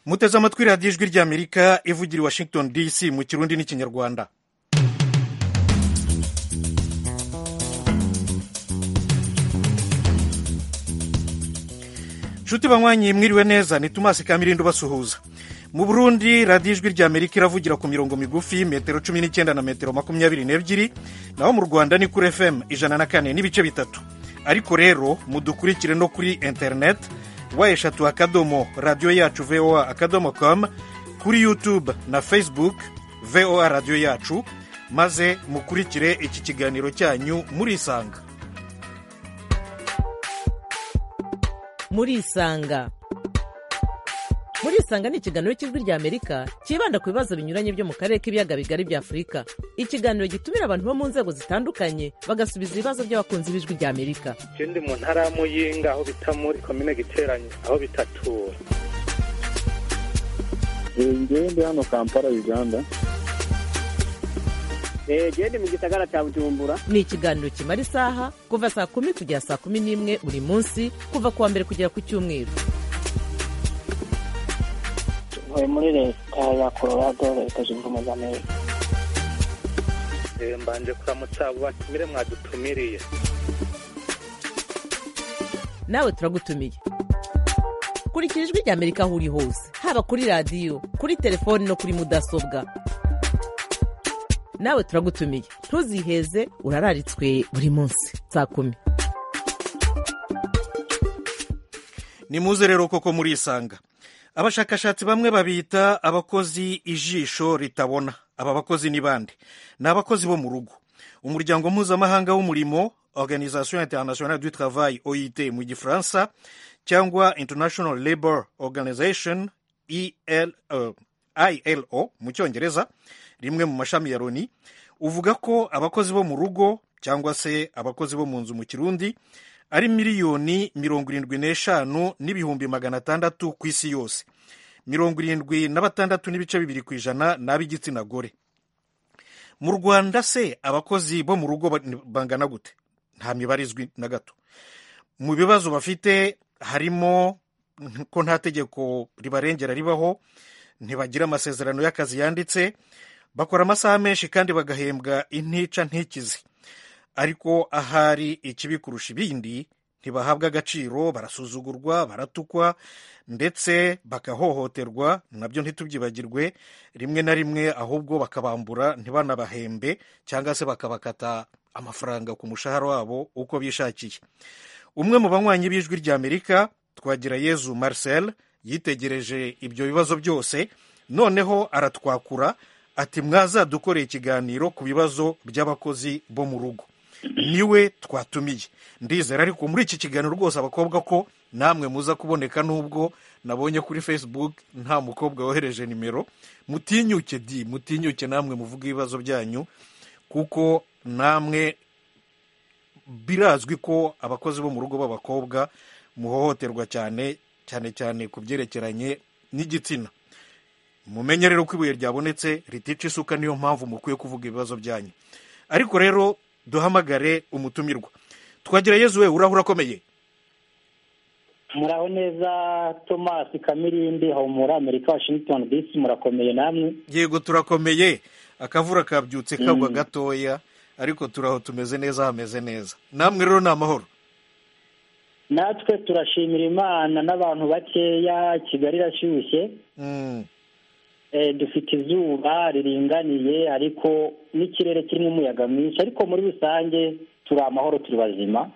muteze amatwi radiyo ijwi ry'amerika ivugira i Washington DC mu kirundi n'ikinyarwanda. nshuti banywanyi mwiriwe neza, ni Tomasi Kamirindo basuhuza. Mu Burundi radiyo ijwi ry'amerika iravugira ku mirongo migufi metero 19 na metero 22, naho mu Rwanda ni kuri FM 104 n'ibice bitatu. Ariko rero mudukurikire no kuri internet eshatu akadomo radiyo yacu voa akadomo com, kuri YouTube na Facebook voa radiyo yacu, maze mukurikire iki kiganiro cyanyu murisanga. Murisanga ni ikiganiro cy'ijwi ry'Amerika kibanda ku bibazo binyuranye byo mu karere k'ibiyaga bigari bya Afurika. Ikiganiro gitumira abantu bo mu nzego zitandukanye bagasubiza ibibazo by'abakunzi b'ijwi ry'Amerika. Ndi mu ntara ya Muyinga aho bita muri komine Giteranyi aho bitatura. Ndi hano Kampala Uganda. Ndi mu gisagara cya Bujumbura. Ni ikiganiro kimara isaha kuva saa 10 kugera saa 11 buri munsi, kuva kuwa mbere kugera ku cyumweru. Muri leta ya Colorado, leta zunze ubumwe za Amerika. Mbanje kuramutsa abo batumire mwadutumiriye. Nawe turagutumiye. Kurikira ijwi ry'Amerika aho uri hose, haba kuri radiyo, kuri telefoni no kuri mudasobwa. Nawe turagutumiye, ntuziheze, urararitswe buri munsi saa 10. Ni muze rero koko murisanga. Abashakashatsi bamwe babita abakozi ijisho ritabona. Aba bakozi ni bande? Ni abakozi bo mu rugo. Umuryango mpuzamahanga w'umurimo, Organisation Internationale du Travail, OIT mu gifaransa, cyangwa International Labour Organization, ILO mu cyongereza, rimwe mu mashami ya Loni, uvuga ko abakozi bo mu rugo cyangwa se abakozi bo mu nzu mu Kirundi ari miliyoni 75 n'ibihumbi 600 ku isi yose. 76 n'ibice 2% n'ab'igitsina gore. Mu Rwanda se abakozi bo mu rugo bangana gute? Nta mibare izwi na gato. Mu bibazo bafite harimo ko nta tegeko ribarengera ribaho, ntibagira amasezerano y'akazi yanditse, bakora amasaha menshi kandi bagahembwa intica ntikizi. Ariko ahari ikibi kurusha ibindi, ntibahabwa agaciro, barasuzugurwa, baratukwa, ndetse bakahohoterwa, nabyo ntitubyibagirwe, rimwe na rimwe ahubwo bakabambura ntibanabahembe cyangwa se bakabakata amafaranga ku mushahara wabo uko bishakiye. Umwe mu banywanyi b'ijwi ry'Amerika, Twagirayezu Marcel, yitegereje ibyo bibazo byose, noneho aratwakura ati mwazadukoreye ikiganiro ku bibazo by'abakozi bo mu rugo. Niwe twatumiye. Ndizera ariko muri iki kiganiro rwose abakobwa ko namwe muza kuboneka, nubwo nabonye kuri Facebook nta mukobwa wohereje nimero. Mutinyuke namwe muvuga ibibazo byanyu, kuko namwe birazwi ko abakozi bo mu rugo b'abakobwa muhohoterwa cyane ku byerekeranye n'igitsina. Mumenye rero ko ibuye ryabonetse ritica isuka, niyo mpamvu mukwiye kuvuga ibibazo byanyu. Ariko rero duhamagare umutumirwa. Twagirayezu, we urahura akomeye? Muraho neza Tomasi Kamirindi, aho muri Amerika Washington DC, murakomeye namwe? Yego turakomeye, akavura kabyutse kagwa gatoya, ariko turaho tumeze neza, hameze neza. Namwe rero ni amahoro? Natwe turashimira Imana n'abantu bakeya, Kigali irashyushye. Dufite izuba riringaniye ariko n'ikirere kirimo umuyaga mwinshi, ariko muri rusange turi amahoro, turi bazima.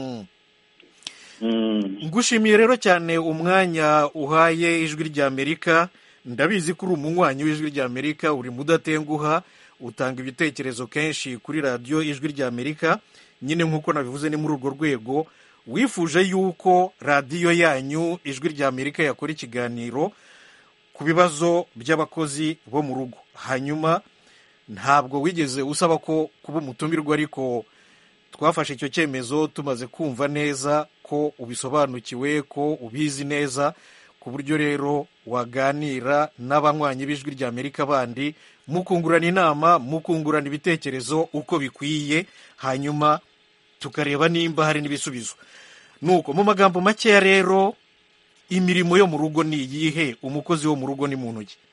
Ngushimiye rero cyane umwanya uhaye ijwi ry'Amerika. Ndabizi ko uri umunywanyi w'ijwi ry'Amerika, uri mudatenguha, utanga ibitekerezo kenshi kuri radiyo ijwi ry'Amerika. Nyine nk'uko nabivuze, ni muri urwo rwego wifuje yuko radiyo yanyu ijwi ry'Amerika yakora ikiganiro ku bibazo by'abakozi bo mu rugo. Hanyuma ntabwo wigeze usaba ko kuba umutumirwa, ariko twafashe icyo cyemezo tumaze kumva neza ko ubisobanukiwe, ko ubizi neza, ku buryo rero waganira n'abanywanyi b'ijwi ry'Amerika bandi, mukungurana inama, mukungurana ibitekerezo uko bikwiye, hanyuma tukareba nimba hari n'ibisubizo. Nuko mu magambo makeya rero, imirimo yo mu rugo ni iyihe? Umukozi wo mu rugo ni muntu ki?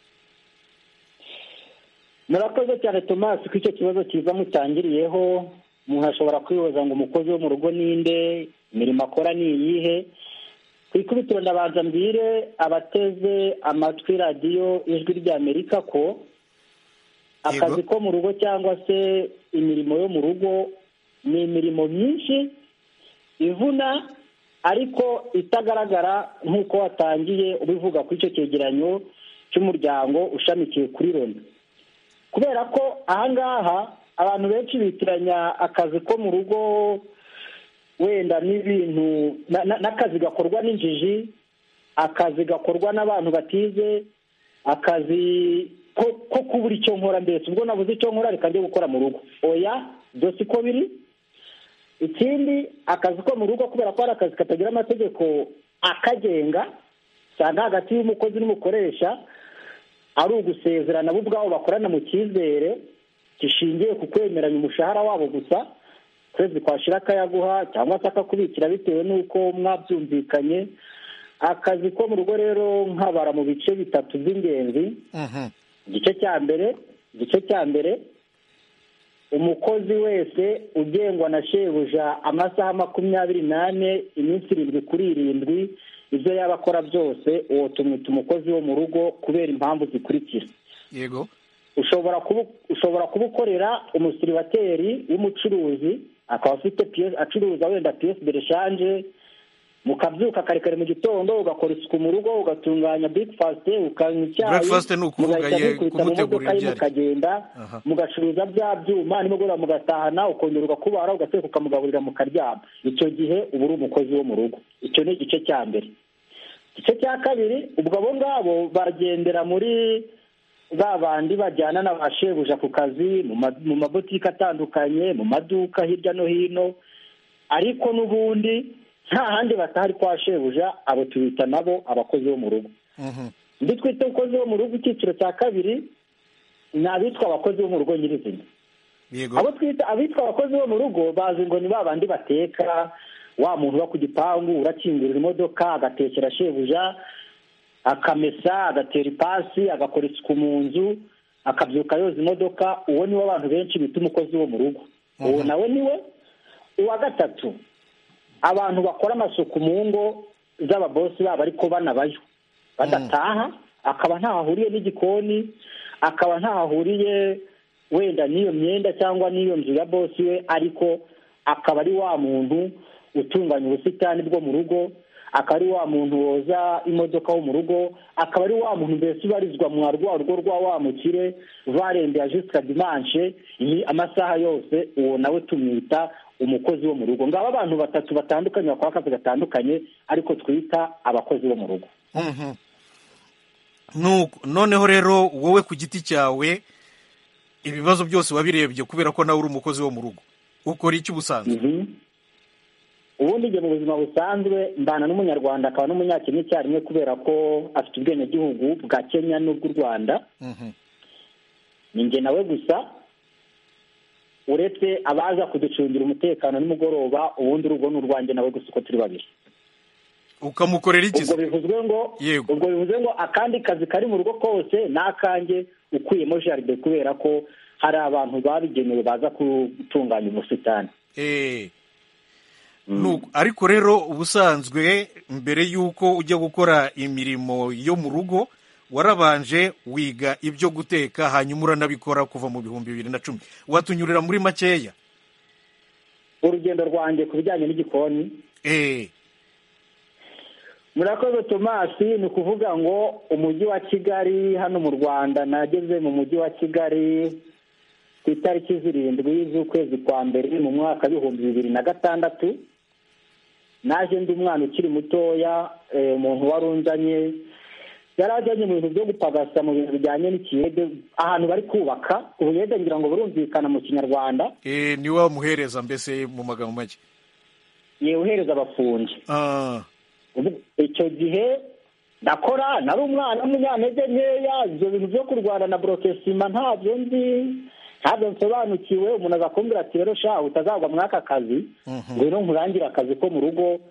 murakoze cyane Tomasi ko icyo kibazo kiza mutangiriyeho. Umuntu ashobora kwibaza ngo umukozi wo mu rugo ninde, imirimo akora ni iyihe. Ku ikubitiro ndabanza mbwire abateze amatwi radiyo ijwi ry'Amerika ko akazi ko mu rugo cyangwa se imirimo yo mu rugo ni imirimo myinshi ivuna ariko itagaragara nk'uko watangiye ubivuga ku icyo cyegeranyo cy'umuryango ushamikiye kuri Loni. Kubera ko ahangaha abantu benshi bitiranya akazi ko mu rugo wenda n'ibintu n'akazi gakorwa n'injiji, akazi gakorwa n'abantu batize, akazi ko kubura icyo nkora, mbese ubwo nabuze icyo nkora reka njye gukora mu rugo. Oya, byose uko biri. Ikindi, akazi ko mu rugo kubera ko ari akazi katagira amategeko akagenga, cyangwa hagati y'umukozi n'umukoresha ari ugusezerana bo ubwabo bakorana mu cyizere gishingiye ku kwemeranya umushahara wabo gusa, kwezi kwashira akayaguha cyangwa se akakubikira bitewe n'uko mwabyumvikanye. Akazi ko mu rugo rero nkabara mu bice bitatu by'ingenzi. Igice cya mbere umukozi wese ugengwa na shebuja amasaha 24 iminsi 7 ibyo yaba akora byose, uwo tumwita umukozi wo mu rugo kubera impamvu zikurikira. Yego. ushobora kuba ukorera umusiribateri w'umucuruzi akaba afite acuruza wenda piyesi de reshanje, mukabyuka kare kare mu gitondo ugakora isuku mu rugo, ugatunganya breakfast, ukanywa icyayi, breakfast ni ukuvuga kumutegurira ibyo mukagenda mugacuruza bya byuma, nimugoroba mugatahana, ukongera ugakubara, ugateka ukamugaburira mukaryama. Icyo gihe uba uri umukozi wo mu rugo. Icyo ni igice cya mbere. Igice cya kabiri, ubwo abo ngabo bagendera muri ba bandi bajyana n'abashebuja ku kazi mu mabotike atandukanye, mu maduka hirya no hino, ariko n'ubundi nta handi batahari kwa shebuja. Abo tubita nabo abakozi bo mu rugo. Ndi twita abakozi bo mu rugo. Icyiciro cya kabiri ni abitwa abakozi bo mu rugo nyirizina. Abo twita abitwa abakozi bo mu rugo bazi ngo ni ba bandi bateka, wa muntu uba ku gipangu urakingurira imodoka agatekera shebuja, akamesa, agatera ipasi, agakora isuku mu nzu, akabyuka yoza imodoka. Uwo niwe abantu benshi bita umukozi wo mu rugo. Uwo nawe niwe. Uwa gatatu, abantu bakora amasuku mu ngo z'ababosi babo ariko banabayo badataha, akaba ntahahuriye n'igikoni, akaba ntahahuriye wenda n'iyo myenda cyangwa n'iyo nzu ya bosi we, ariko akaba ari wa muntu utunganya ubusitani bwo mu rugo, akaba ari wa muntu woza imodoka wo mu rugo, akaba ari wa muntu mbese ubarizwa mu rwa rugo rwa wa mukire varende ya jusqu'à dimanche, amasaha yose. Uwo nawe tumwita umukozi wo mu rugo. Ngaba abantu batatu batandukanye bakora akazi gatandukanye ariko twita abakozi bo mu rugo. Noneho rero wowe ku giti cyawe ibibazo byose wabirebye kubera ko nawe uri umukozi wo mu rugo, ukora iki ubusanzwe? Ubundi njye mu buzima busanzwe mbana n'umunyarwanda akaba n'umunyakenya icyarimwe kubera ko afite ubwenegihugu bwa Kenya n'ubw'u Rwanda. Ni njye nawe gusa, uretse abaza kuducungira umutekano nimugoroba. Ubundi urugo ni urwanjye nawe gusa uko turi babiri. Ukamukorera iki? Ubwo bivuze ngo akandi kazi kari mu rugo kose ni akanjye ukuyemo jaride, kubera ko hari abantu babigenewe baza gutunganya ubusitani. Ariko rero ubusanzwe mbere y'uko ujya gukora imirimo yo mu rugo warabanje wiga ibyo guteka, hanyuma uranabikora kuva mu 2010. Watunyurira muri makeya urugendo rwanjye ku bijyanye n'igikoni? Murakoze Tomasi. Ni ukuvuga ngo umujyi wa Kigali hano mu Rwanda, nageze mu mujyi wa Kigali ku itariki 7 z'ukwezi kwa mbere mu mwaka 2006. Naje ndi umwana ukiri mutoya. Umuntu warunzanye yarajyanye mu bintu byo gupagasa, mu bintu bijyanye n'ikiyede, ahantu bari kubaka ubuyede, ngira ngo burumvikana mu Kinyarwanda. Ni wa muhereza mbese mu magambo make. Uhereza abafundi. Icyo gihe ndakora, nari umwana w'umunyantege nkeya, ibyo bintu byo kurwana na brokesima ntabyo nzi, ntabyo nsobanukiwe. Umuntu agakumbira ati rero sha utazagwa muri aka kazi, ngwino nkurangire akazi ko mu rugo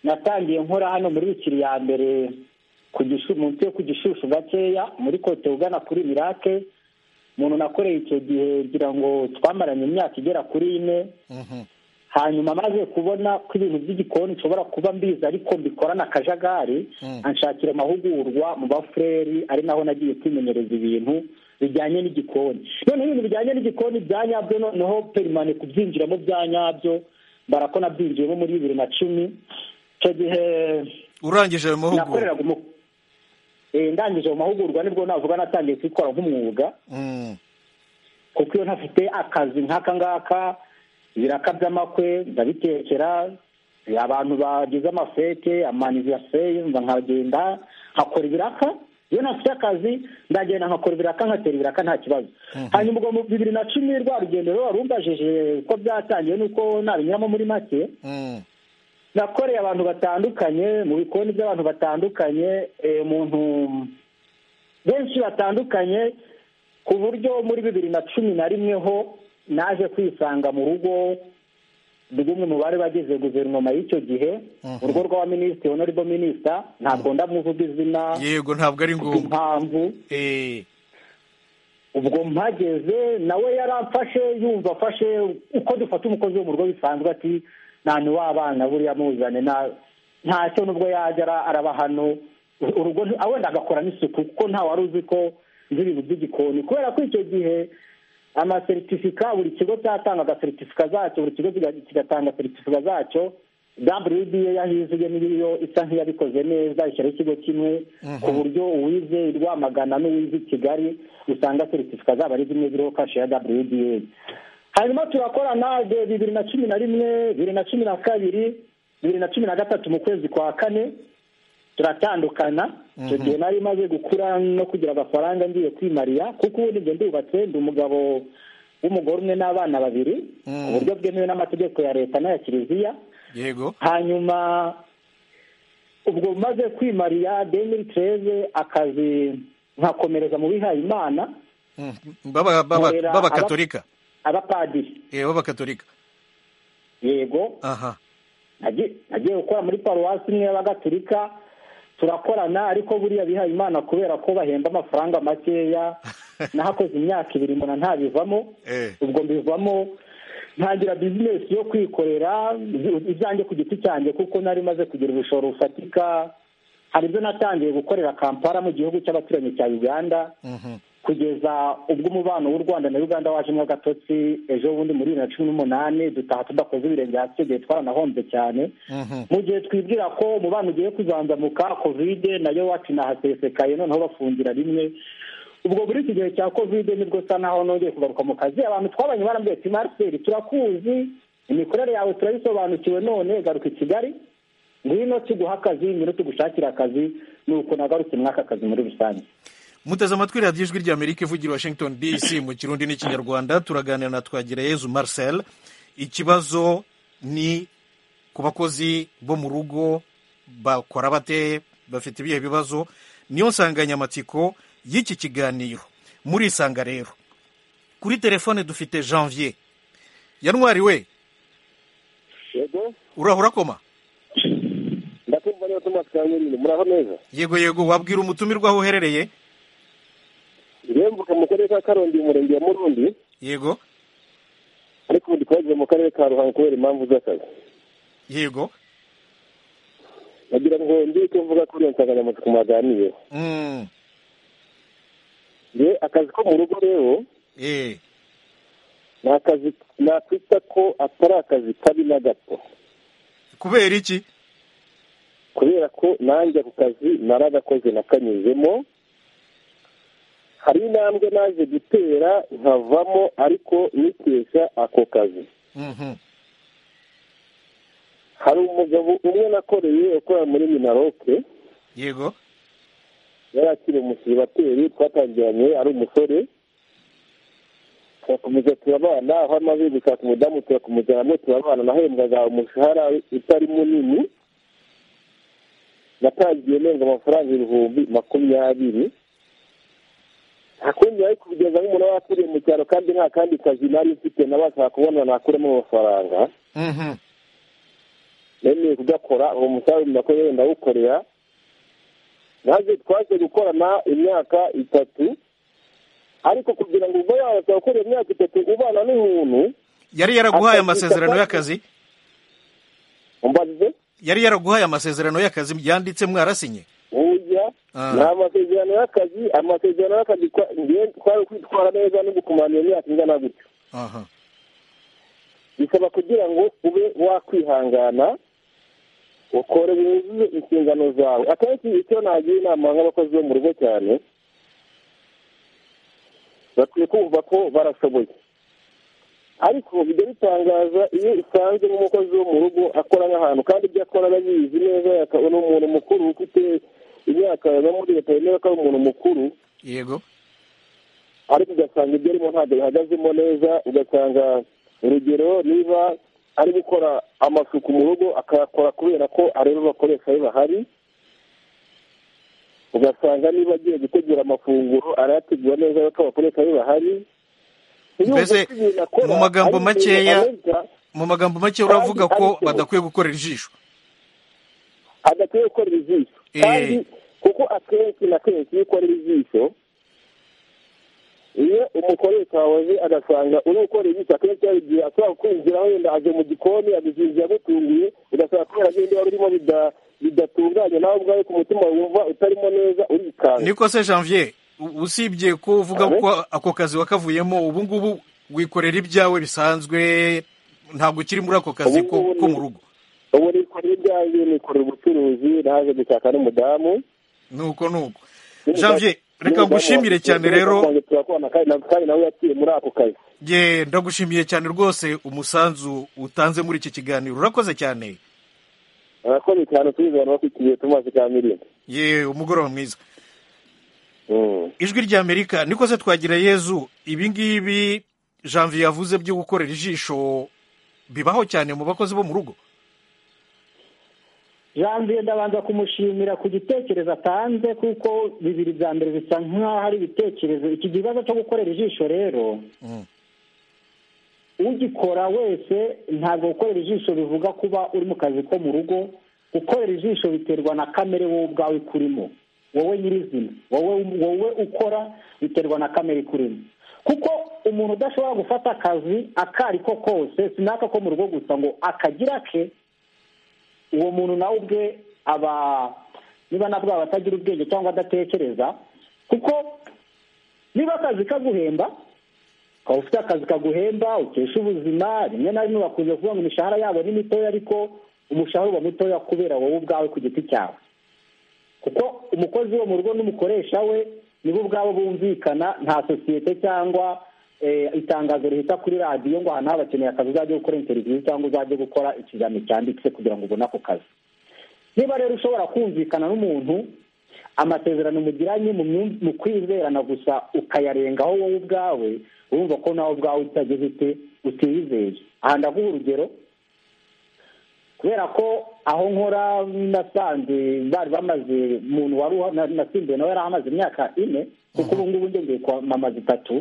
natangiye nkora hano muri bikiri ya mbere munsi yo ku Gishushu gakeya muri kote ugana kuri Mirake. Umuntu nakoreye icyo gihe ngira ngo twamaranye imyaka igera kuri 4. Hanyuma maze kubona ko ibintu by'igikoni nshobora kuba mbizi ariko mbikorana akajagari, anshakira amahugurwa mu bafureri, ari naho nagiye kwimenyereza ibintu bijyanye n'igikoni. Noneho ibintu bijyanye n'igikoni bya nyabyo noneho perimane kubyinjiramo bya nyabyo barako nabyinjiyemo muri 2010. Icyo gihe urangije ayo mahugurwa ndangije mu mahugurwa nibwo navuga natangiye kwikora nk'umwuga, kuko iyo ntafite akazi nk'aka ngaka, ibiraka by'amakwe ndabitekera, abantu bagize amafete amanivaseri nkagenda nkakora ibiraka. Iyo ntafite akazi ndagenda nkakora ibiraka, nkatera ibiraka nta kibazo. Hanyuma ubwo mu 2010 rwa rugendo rero warumbajije ko byatangiye nuko nabinyuramo muri make. Nakoreye abantu batandukanye mu bikoni by'abantu batandukanye, umuntu benshi batandukanye, ku buryo muri 2011 ho naje kwisanga mu rugo rw'umwe mu bari bagize guverinoma y'icyo gihe, urugo rwa minisitiri, honorable minister, ntabwo ndamuvuga izina. Yego, ntabwo ari ngombwa impamvu. Ubwo mpageze nawe yaramfashe, yumva afashe uko dufata umukozi wo mu rugo bisanzwe, ati nani w'abana buriya muzane ntacyo, nubwo yajya araba hano urugo wenda agakora n'isuku, kuko nta wari uzi ko nzi ibintu by'igikoni. Kubera ko icyo gihe amasertifika, buri kigo cyatangaga seritifika zacyo, buri kigo kigatanga seritifika zacyo. WDA yahizuye n'iyo isa nk'iyabikoze neza, ishyiraho ikigo kimwe, ku buryo uwize Rwamagana n'uwize Kigali usanga seritifika zabo ari zimwe ziriho kashe ya WDA. Hanyuma turakorana 2011, 2012, 2013 mu kwezi kwa 4 turatandukana. Icyo gihe nari maze gukura no kugira agafaranga ngiye kwimariya, kuko ubu nibyo ndubatse, ndi umugabo w'umugore umwe n'abana 2 ku buryo bwemewe n'amategeko ya leta n'aya Kiliziya. Yego. Hanyuma ubwo maze kwimariya 2013 akazi nkakomereza mu bihaye Imana baba Katolika, abapadiri. Baba Katolika. Yego. Nagiye gukora muri paruwasi imwe y'Abagatolika, turakorana, ariko buriya bihaye Imana kubera ko bahemba amafaranga makeya, nahakoze imyaka 2 mbona ntabivamo. Ubwo mbivamo ntangira bizinesi yo kwikorera ibyanjye ku giti cyanjye, kuko nari maze kugira ubushoro bufatika. Hari ibyo natangiye gukorera Kampala mu gihugu cy'abaturanyi cya Uganda, kugeza ubwo umubano w'u Rwanda na Uganda wajemo agatotsi. Ejo bundi muri 2018 dutaha tudakoze ibirenge hasi, igihe twaranahombye cyane. Mu gihe twibwira ko umubano ugiye kuzanzamuka, covid nayo wacu nahasesekaye, noneho bafungira rimwe. Ubwo muri iki gihe cya covid nibwo sa naho nongeye kugaruka mu kazi. Abantu twabanye barambwiye ati Marcel, turakuzi, imikorere yawe turayisobanukiwe, none garuka i Kigali, ngwino tuguha akazi, ngwino tugushakira akazi. Nuko nagarutse mwaka akazi muri rusange. Muteze amatwi radiyo Ijwi ry'Amerika ivugira Washington DC mu Kirundi n'Ikinyarwanda. Turaganira na Twagirayezu Marcel. Ikibazo ni ku bakozi bo mu rugo, bakora bate, bafite ibihe bibazo? Niyo nsanganyamatsiko y'iki kiganiro. Muri isanga rero kuri telefone dufite Janvier. Yanwari we. Yego. Urahura koma? Ndakumva niyo Thomas Kanyurine, muraho neza? Yego, wabwira umutumirwa aho uherereye? Mvuka mu karere ka Karongi, umurenge wa Murundi. Yego. Ariko ubu twagiye mu karere ka Ruhango kubera impamvu z'akazi. Yego. Nagira ngo ndi icyo mvuga kuri iyo nsanganyamatsiko mwaganiyeho. Akazi ko mu rugo rero ni akazi nakwita ko atari akazi kabi na gato. Kubera iki? Kubera ko nanjye ku kazi naragakoze nakanyuzemo. Hari intambwe naje gutera nkavamo, ariko nikesha ako kazi. Hari umugabo umwe nakoreye ukora muri Minaroke. Yego. Yari akiri umusiribateri, twatangiranye ari umusore, turakomeza turabana, aho amaze gushaka umudamu turakumujyanamo turabana. Nahembwaga umushahara utari munini, natangiye nembwa amafaranga 20,020. Hakundi ariko kugeza nk'umuntu wakuriye mu cyaro kandi nta kandi kazi nari mfite, nabashaka kubona nakuramo amafaranga. Nene udashoboye kugakora uwo musaruro nako yenda awukorera. Naje twaje gukorana imyaka 3, ariko kugira ngo uba yabasha gukora imyaka 3 ubana n'umuntu yari yaraguhaye amasezerano y'akazi. Umbaze yari yaraguhaye amasezerano y'akazi yanditse mwarasinye? Oya, nta masezerano y'akazi. Amasezerano y'akazi twari kwitwara neza no gukumana imyaka ingana gutyo. Bisaba kugira ngo ube wakwihangana ukore wuzuze inshingano zawe. Akenshi icyo nagira inama nk'abakozi bo mu rugo cyane, bakwiye kumva ko barashoboye. Ariko bijya bitangaza iyo usanze nk'umukozi wo mu rugo akora nk'ahantu kandi ibyo akora arabizi neza, akabona umuntu mukuru ufite imyaka ya muri leta yemewe ko ari umuntu mukuru. Yego. Ariko ugasanga ibyo arimo ntabwo bihagazemo neza. Ugasanga urugero niba ari gukora amasuku mu rugo akayakora kubera ko areba abakoresha be bahari. Ugasanga niba agiye gutegura amafunguro arayategura neza ko abakoresha be bahari. Mbese mu magambo makeya uravuga ko badakwiye gukorera ijisho. Adakwiye gukorera ijisho kandi kuko akenshi na kenshi iyo ukorera ijisho, iyo umukoresha wawe agasanga uri gukora ijisho, akenshi yagiye ashobora kwinjira wenda aje mu gikoni agizinjira agutunguye, ugasanga kubera n'ibindi wari urimo bidatunganye nawe ubwawe ku mutima wumva utarimo neza urikanga. Niko se Janvier, usibye ko uvuga ko ako kazi wakavuyemo, ubu ngubu wikorera ibyawe bisanzwe, ntabwo ukiri muri ako kazi ko mu rugo? Ubu nikorera ibyanjye, nikorera ubucuruzi, naje gushaka n'umudamu. Nuko Janvier, reka ngushimire cyane rero. Kandi nawe yaciye muri ako kazi. Ndagushimiye cyane rwose umusanzu utanze muri iki kiganiro. Urakoze cyane. Urakoze cyane, tuzibana bakwikiye tumaze kamiri. Umugoroba mwiza. Ijwi ry'Amerika, niko se twagira Yezu, ibi ngibi Janvier yavuze byo gukorera ijisho bibaho cyane mu bakozi bo mu rugo? Janvier ndabanza kumushimira ku gitekerezo atanze, kuko bibiri bya mbere bisa nk'aho ari ibitekerezo. Iki kibazo cyo gukorera ijisho rero, ugikora wese, ntabwo gukorera ijisho bivuga kuba uri mu kazi ko mu rugo. Gukorera ijisho biterwa na kamere wowe ubwawe kurimo, wowe nyirizina, wowe ukora, biterwa na kamere kurimo. Kuko umuntu udashobora gufata akazi akari ko kose, sinaka ko mu rugo gusa, ngo akagira ke, uwo muntu nawe ubwe aba, niba nabwo atagira ubwenge cyangwa adatekereza. Kuko niba akazi kaguhemba, ukaba ufite akazi kaguhemba, ukesha ubuzima, rimwe na rimwe bakunze kuvuga ngo imishahara yabo ni mitoya, ariko umushahara uba mutoya kubera wowe ubwawe ku giti cyawe. Kuko umukozi wo mu rugo n'umukoresha we nibo ubwabo bumvikana, nta sosiyete cyangwa itangazo rihita kuri radiyo ngo ahantu habakeneye akazi uzajya gukora interiviyu cyangwa uzajya gukora ikizamini cyanditse kugira ngo ubone ako kazi. Niba rero ushobora kumvikana n'umuntu, amasezerano mugiranye mu kwizerana gusa ukayarengaho wowe ubwawe, urumva ko nawe ubwawe utageze ute, utiyizeye. Aha ndaguha urugero, kubera ko aho nkora nasanze bari bamaze, umuntu wari nasimbuye nawe yari amaze imyaka 4, kuko ubu ngubu ngengeye kwa mama 3.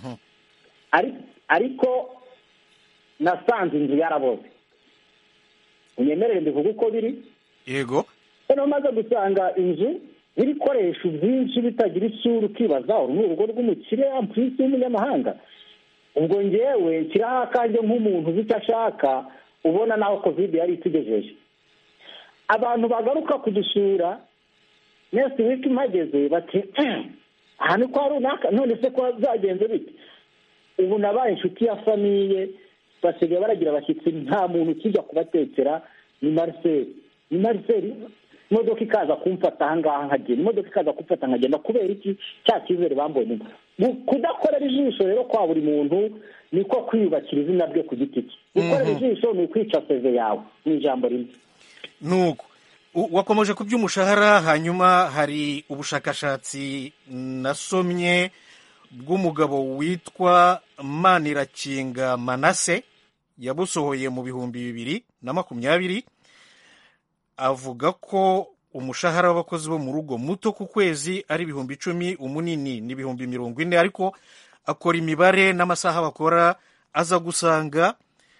Ariko nasanze inzu yaraboze. Unyemerere mbivuga uko biri? Yego. Hano maze gusanga inzu ibikoresho byinshi bitagira isura, ukibaza urugo rw'umukire ampisi w'umunyamahanga. Ubwo ngewe kiraha akanje nk'umuntu uzi icyo ashaka, ubona naho covid yari itugejeje. Abantu bagaruka kudusura next week mpageze bati aha ni kwa runaka, none se ko byagenze bite? Ubu nabaye inshuti ya famiye, basigaye baragira abashyitsi, nta muntu ukijya kubatekera. Ni Marcel imodoka ikaza kumfata ahangaha nkagenda, imodoka ikaza kumfata nkagenda, kubera iki? Cya cyizere bambonyemo. Kudakorera ijisho rero kwa buri muntu niko kwiyubakira izina rye ku giti cye. Gukorera ijisho ni ukwica seve yawe, ni ijambo rimwe. Nuko wakomeje ku by'umushahara, hanyuma hari ubushakashatsi nasomye bw'umugabo witwa Manirakinga Manase, yabusohoye mu 2020, avuga ko umushahara w'abakozi bo mu rugo muto ku kwezi ari 10,000, umunini ni 40,000, ariko akora imibare n'amasaha bakora, aza gusanga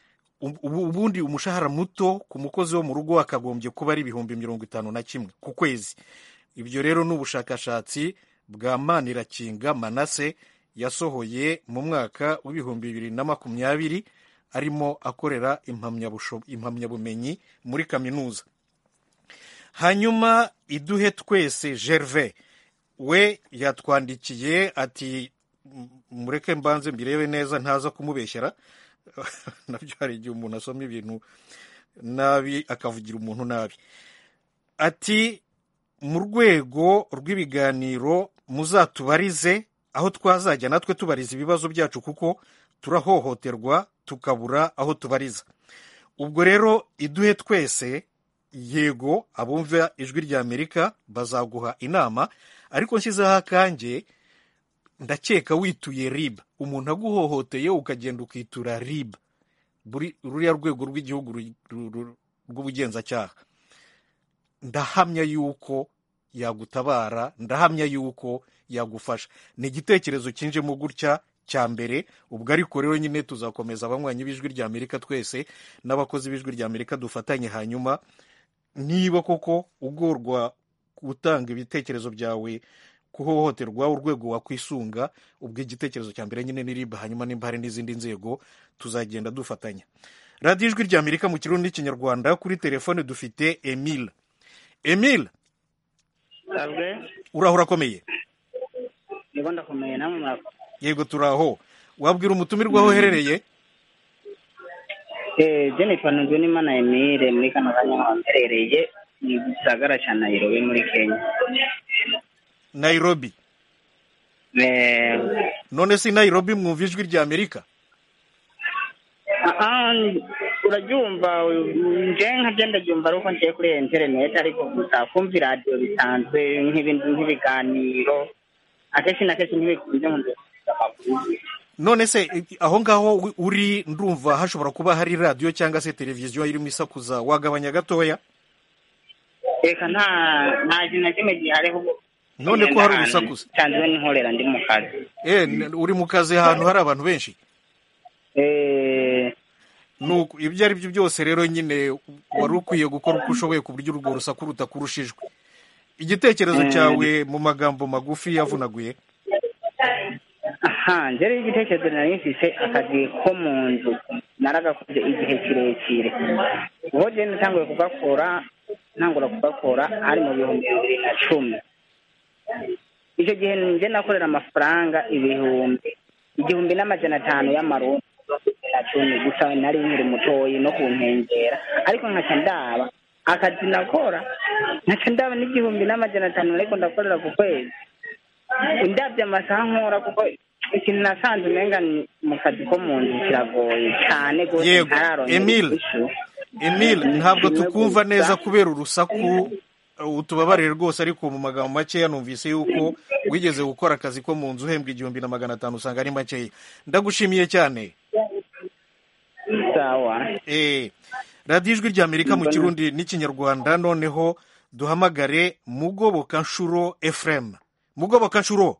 ubundi umushahara muto ku mukozi wo mu rugo wakagombye kuba ari ibihumbi 51 ku kwezi. Ibyo rero ni ubushakashatsi bwa Manirakinga Manase yasohoye mu mwaka w'ibihumbi 2020 arimo akorera impamyabumenyi muri kaminuza. Hanyuma Iduhe Twese Gervais we yatwandikiye ati mureke mbanze mbirebe neza ntaza kumubeshyera nabyo hari igihe umuntu asoma ibintu nabi akavugira umuntu nabi. Ati mu rwego rw'ibiganiro muzatubarize aho twazajya natwe tubariza ibibazo byacu kuko turahohoterwa tukabura aho tubariza. Ubwo rero Iduhe Twese yego abumva ijwi rya Amerika bazaguha inama, ariko nshyizeho akanjye ndakeka wituye RIB, umuntu aguhohoteye ukagenda ukitura RIB, ruriya rwego rw'igihugu rw'ubugenzacyaha, ndahamya yuko yagutabara, ndahamya yuko yagufasha. Ni igitekerezo kinjemo gutya cya mbere. Ubwo ariko rero nyine tuzakomeza abanywanyi b'ijwi rya Amerika twese n'abakozi b'ijwi rya Amerika dufatanye, hanyuma niba koko ugorwa gutanga ibitekerezo byawe kuhohoterwa urwego wakwisunga, ubwo igitekerezo cya mbere nyine ni RIB, hanyuma nimba hari n'izindi nzego tuzagenda dufatanya. Radio Ijwi rya Amerika mu Kirundi n'Ikinyarwanda. Kuri telefone dufite Emile. Emile, urahura komeye? Niba ndakomeye namwe murako? Yego turaho. Wabwira umutumirwa aho uherereye? Jennifer Nzunimana Emile muri kano kanya mperereye mu gisagara cya Nairobi muri Kenya. Nairobi? None si Nairobi mwumva ijwi rya Amerika? Urabyumva, nje nkagenda byumva ariko ngiye kuri internet, ariko gusa kumva radio bisanzwe nk'ibiganiro akenshi na kenshi ntibikunze mu makuru. None se aho ngaho uri ndumva hashobora kuba hari radio cyangwa se televiziyo irimo isakuza, wagabanya gatoya? Eka nta kintu na kimwe gihariho. None ko hari urusakuza? Cyangwa n'inkorera ndi mu kazi. Uri mu kazi ahantu hari abantu benshi? Nuko ibyo ari byo byose rero nyine wari ukwiye gukora uko ushoboye ku buryo urwo rusaku rutakurushijwe. Igitekerezo cyawe mu magambo magufi yavunaguye? Njyewe igitekerezo nari mfise, akazi ko mu nzu naragakoze igihe kirekire. Ubwo je natanguye kugakora ari mu 2010. Icyo gihe nje nakorera amafaranga 1,500 y'amarundi na 10 gusa, nari nkiri mutoyi no kunkengera, ariko nkaca ndaba akazi nakora, nkaca ndaba n'1,500 ariko ndakorera ku kwezi. Indabye amasaha nkora kuko ikintu nasanze umenga mu kazi ko mu nzu kiragoye cyane gose. Yego Emile, ntabwo tukumva neza kubera urusaku, utubabarire rwose, ariko mu magambo makeya numvise yuko wigeze gukora akazi ko mu nzu uhembwa 1,500, usanga ari makeya. Ndagushimiye cyane. Sawa. Radio Ijwi rya Amerika mu Kirundi n'Ikinyarwanda. Noneho duhamagare Mugoboka Nshuro Ephraim. Mugoboka Nshuro.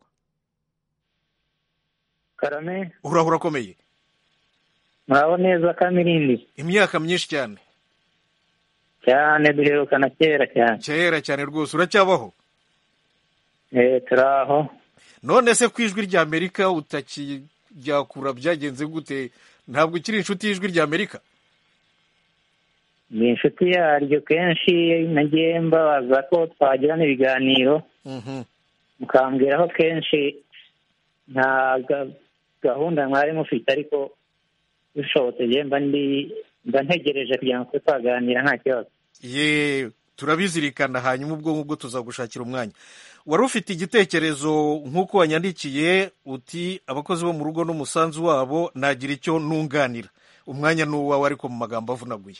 Karame. Urahura komeye? Muraho neza Kamirindi? Imyaka myinshi cyane. Cyane duherukana kera cyane. Kera cyane rwose. Uracyabaho? Turaho. None se kwijwi rya Amerika utakijyakura byagenze gute? Ntabwo ukiri inshuti y'ijwi rya Amerika? Ni inshuti yaryo, kenshi nagiye mbabaza ko twagirana ibiganiro. Mukambwiraho kenshi nta gahunda mwari mufite, ariko bishobotse je mba ntegereje kugira ngo twaganira nta kibazo. Turabizirikana, hanyuma ubwo ngubwo tuzagushakira umwanya. Wari ufite igitekerezo nk'uko wanyandikiye uti abakozi bo mu rugo n'umusanzu wabo nagira icyo nunganira. Umwanya ni uwawe ariko mu magambo avunaguye.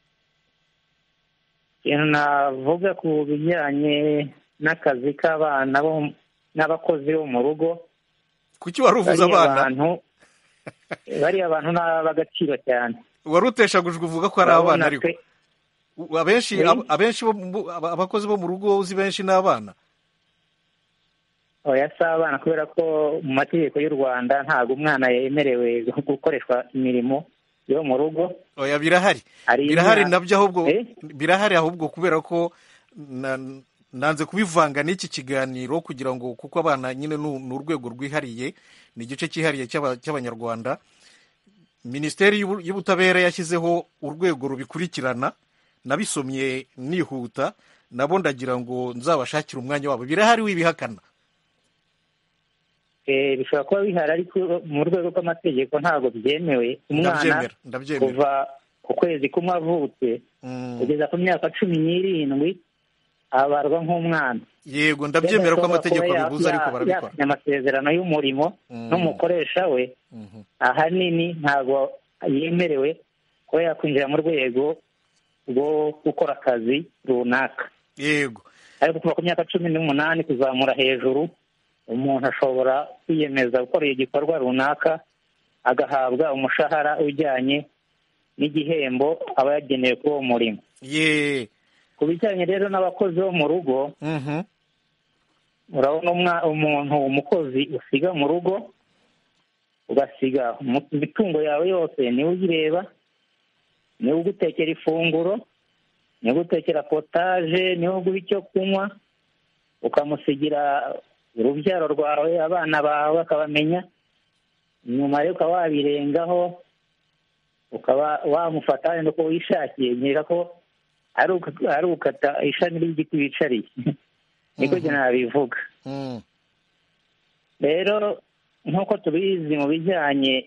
Ikintu navuga ku bijyanye n'akazi k'abana n'abakozi bo mu rugo. Kuki wari uvuze abana? Bariya abantu n'ab'agaciro cyane. Wari uteshagujwe uvuga ko ari abana, ariko abenshi abakozi bo mu rugo uzi benshi n'abana? Oya, si abana, kubera ko mu mategeko y'u Rwanda ntabwo umwana yemerewe gukoreshwa imirimo yo mu rugo. Oya, birahari nabyo, ahubwo birahari ahubwo kubera ko nanze kubivanga n'iki kiganiro kugira ngo, kuko abana nyine ni urwego rwihariye, ni igice cyihariye cy'abanyarwanda. Minisiteri y'ubutabera yashyizeho urwego rubikurikirana, nabisomye nihuta, nabo ndagira ngo nzabashakire umwanya wabo. Birahari wibihakana? Bishobora kuba bihari, ariko mu rwego rw'amategeko ntabwo byemewe. Umwana kuva ku kwezi kumwe avutse kugeza ku myaka 17 abarwa nk'umwana. Yego, ndabyemera ko amategeko bibuza, ariko barabikora. Amasezerano y'umurimo n'umukoresha we ahanini ntabwo yemerewe kuba yakwinjira mu rwego rwo gukora akazi runaka. Yego, ariko kuva ku myaka 18 kuzamura hejuru, umuntu ashobora kwiyemeza gukora igikorwa runaka agahabwa umushahara ujyanye n'igihembo aba yagenewe kuri uwo murimo. Ku bijyanye rero n'abakozi bo mu rugo, urabona umukozi usiga mu rugo, ugasiga imitungo yawe yose, niwe uyireba, niwe ugutekera ifunguro, niwe ugutekera potaje, niwe uguha icyo kunywa, ukamusigira urubyaro rwawe, abana bawe akabamenya, nyuma rero ukaba wabirengaho, ukaba wamufata wenda uko wishakiye. Nkeka ko ari ukata ishami ry'igiti wicariye, niko njye nabivuga. Rero nk'uko tubizi mu bijyanye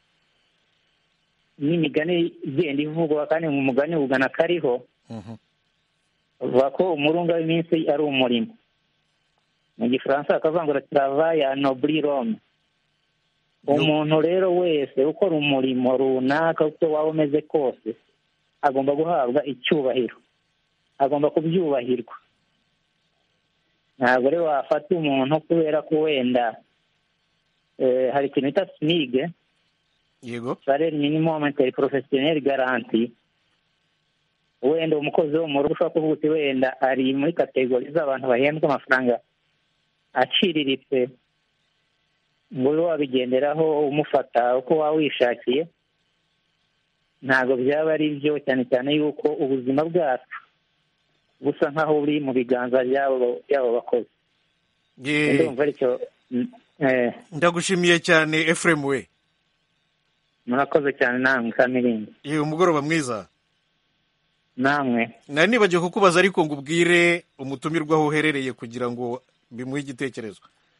n'imigani igenda ivugwa, kandi mu mugani ugana kariho, bavuga ko umurunga w'iminsi ari umurimo. Mu gifaransa bakavuga ngo travail à nobli l'homme. Umuntu rero wese ukora umurimo runaka uko waba umeze kose, agomba guhabwa icyubahiro, agomba kubyubahirwa. Ntabwo rero wafata umuntu kubera ko wenda hari ikintu bita SMIG, yego, salaire minimum interprofessionnel garanti. Wenda umukozi wo mu rugo ushobora kuvuga uti wenda ari muri kategori z'abantu bahembwa amafaranga aciriritse, ngo ube wabigenderaho umufata uko waba wishakiye. Ntabwo byaba ari byo, cyane cyane yuko ubuzima bwacu busa nk'aho buri mu biganza by'abo bakozi. Ndumva aricyo. Ndagushimiye cyane Ephraim we. Murakoze cyane namwe Kamirindi. Umugoroba mwiza. Namwe. Nari nibagiwe kukubaza, ariko ngo ubwire umutumirwa aho uherereye kugira ngo bimuhe igitekerezo.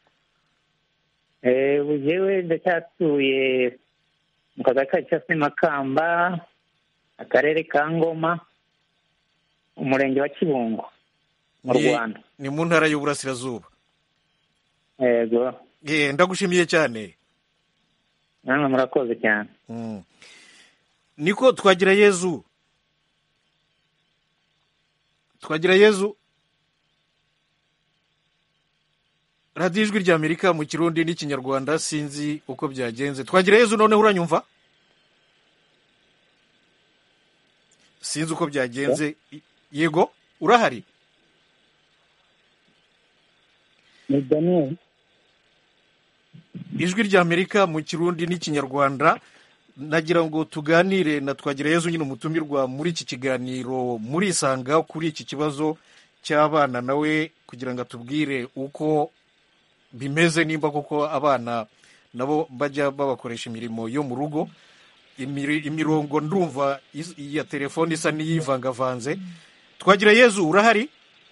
Jewe ndacyatuye mu kagari ka Semakamba, akarere ka Ngoma, umurenge wa Kibungo mu Rwanda. Ni mu ntara y'Uburasirazuba. Yego. Ndagushimiye cyane. Namwe murakoze cyane. Niko Twagirayezu. radiyo ijwi ry'Amerika mu Kirundi n'Ikinyarwanda, sinzi uko byagenze. Twagirayezu, noneho uranyumva? Sinzi uko byagenze. Yego, urahari? Ni Daniel. Ijwi ry'Amerika mu Kirundi n'Ikinyarwanda, nagira ngo tuganire na Twagirayezu, nyine umutumirwa muri iki kiganiro murisanga kuri iki kibazo cy'abana, nawe kugira ngo atubwire uko bimeze, nimba koko abana nabo bajya babakoresha imirimo yo mu rugo. Imirongo ndumva ya telefone isa n'iyivangavanze. Twagirayezu, urahari?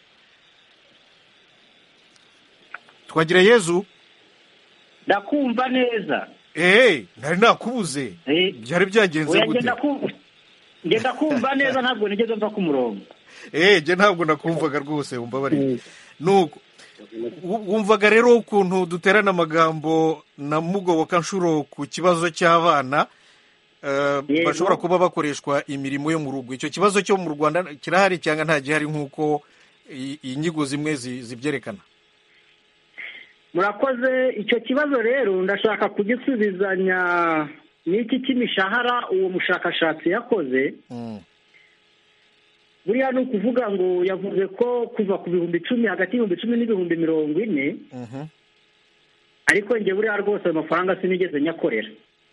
Twagirayezu, ndakumva neza. Nari nakubuze. Byari byagenze gute? Ngenda kumva neza, ntabwo nigeze mva ku murongo. Je ntabwo nakumvaga rwose, umbabarire. Nuko wumvaga rero ukuntu duterana amagambo na Mugoboka Nshuro ku kibazo cy'abana bashobora kuba bakoreshwa imirimo yo mu rugo. Icyo kibazo cyo mu Rwanda kirahari cyangwa nta gihari nk'uko inyigo zimwe zibyerekana? Murakoze. Icyo kibazo rero ndashaka kugisubizanya n'iki cy'imishahara uwo mushakashatsi yakoze. Buriya ni ukuvuga ngo yavuze ko kuva ku 10,000, hagati y'ibihumbi 10 n'ibihumbi 40, ariko njye buriya rwose ayo mafaranga sinigeze nyakorera.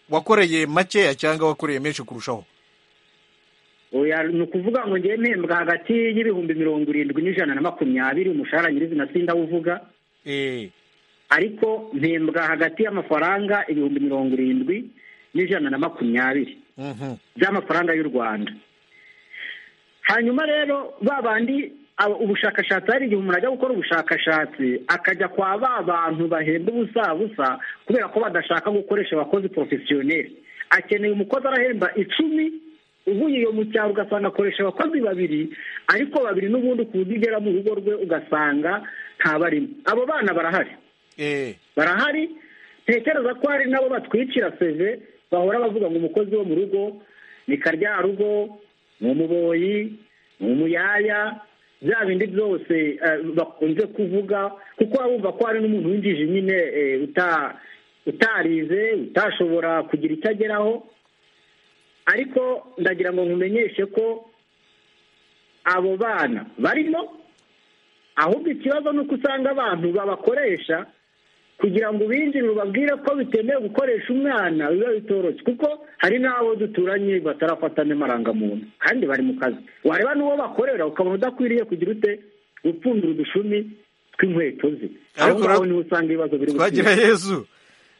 wakoreye makeya cyangwa wakoreye menshi kurushaho? oya ni ukuvuga ngo ngewe mpembwa hagati y'ibihumbi 70 n'120 umushahara nyirizina sindawuvuga, ariko mpembwa hagati y'amafaranga ibihumbi 70 n'120 by'amafaranga y'u Rwanda. Hanyuma rero babandi ubushakashatsi, hari igihe umuntu ajya gukora ubushakashatsi akajya kwa ba bantu bahemba ubusa kubera ko badashaka gukoresha abakozi porofesiyoneri. Akeneye umukozi arahemba 10, uvuye iyo mu cyaro ugasanga akoresha abakozi 2, ariko 2 n'ubundi ku buryo ugera mu rugo rwe ugasanga ntabarimo. Abo bana barahari, barahari. Tekereza ko hari nabo batwikira seve, bahora bavuga ngo umukozi wo mu rugo ni karya rugo, ni umuboyi, ni umuyaya, bya bindi byose bakunze kuvuga, kuko bumva ko hari n'umuntu winjije nyine utarize, utashobora kugira icyo ageraho. Ariko ndagira ngo nkumenyeshe ko abo bana barimo, ahubwo ikibazo ni uko usanga abantu babakoresha kugira ngo ubinjire ubabwire ko bitemewe gukoresha umwana biba bitoroshye, kuko hari n'abo duturanye batarafata n'amarangamuntu kandi bari mu kazi. Wareba n'uwo bakorera ukabona udakwiriye kugira ute gupfundura udushumi tw'inkweto ze. Aho ngaho niho usanga ibibazo biri twagira Yezu.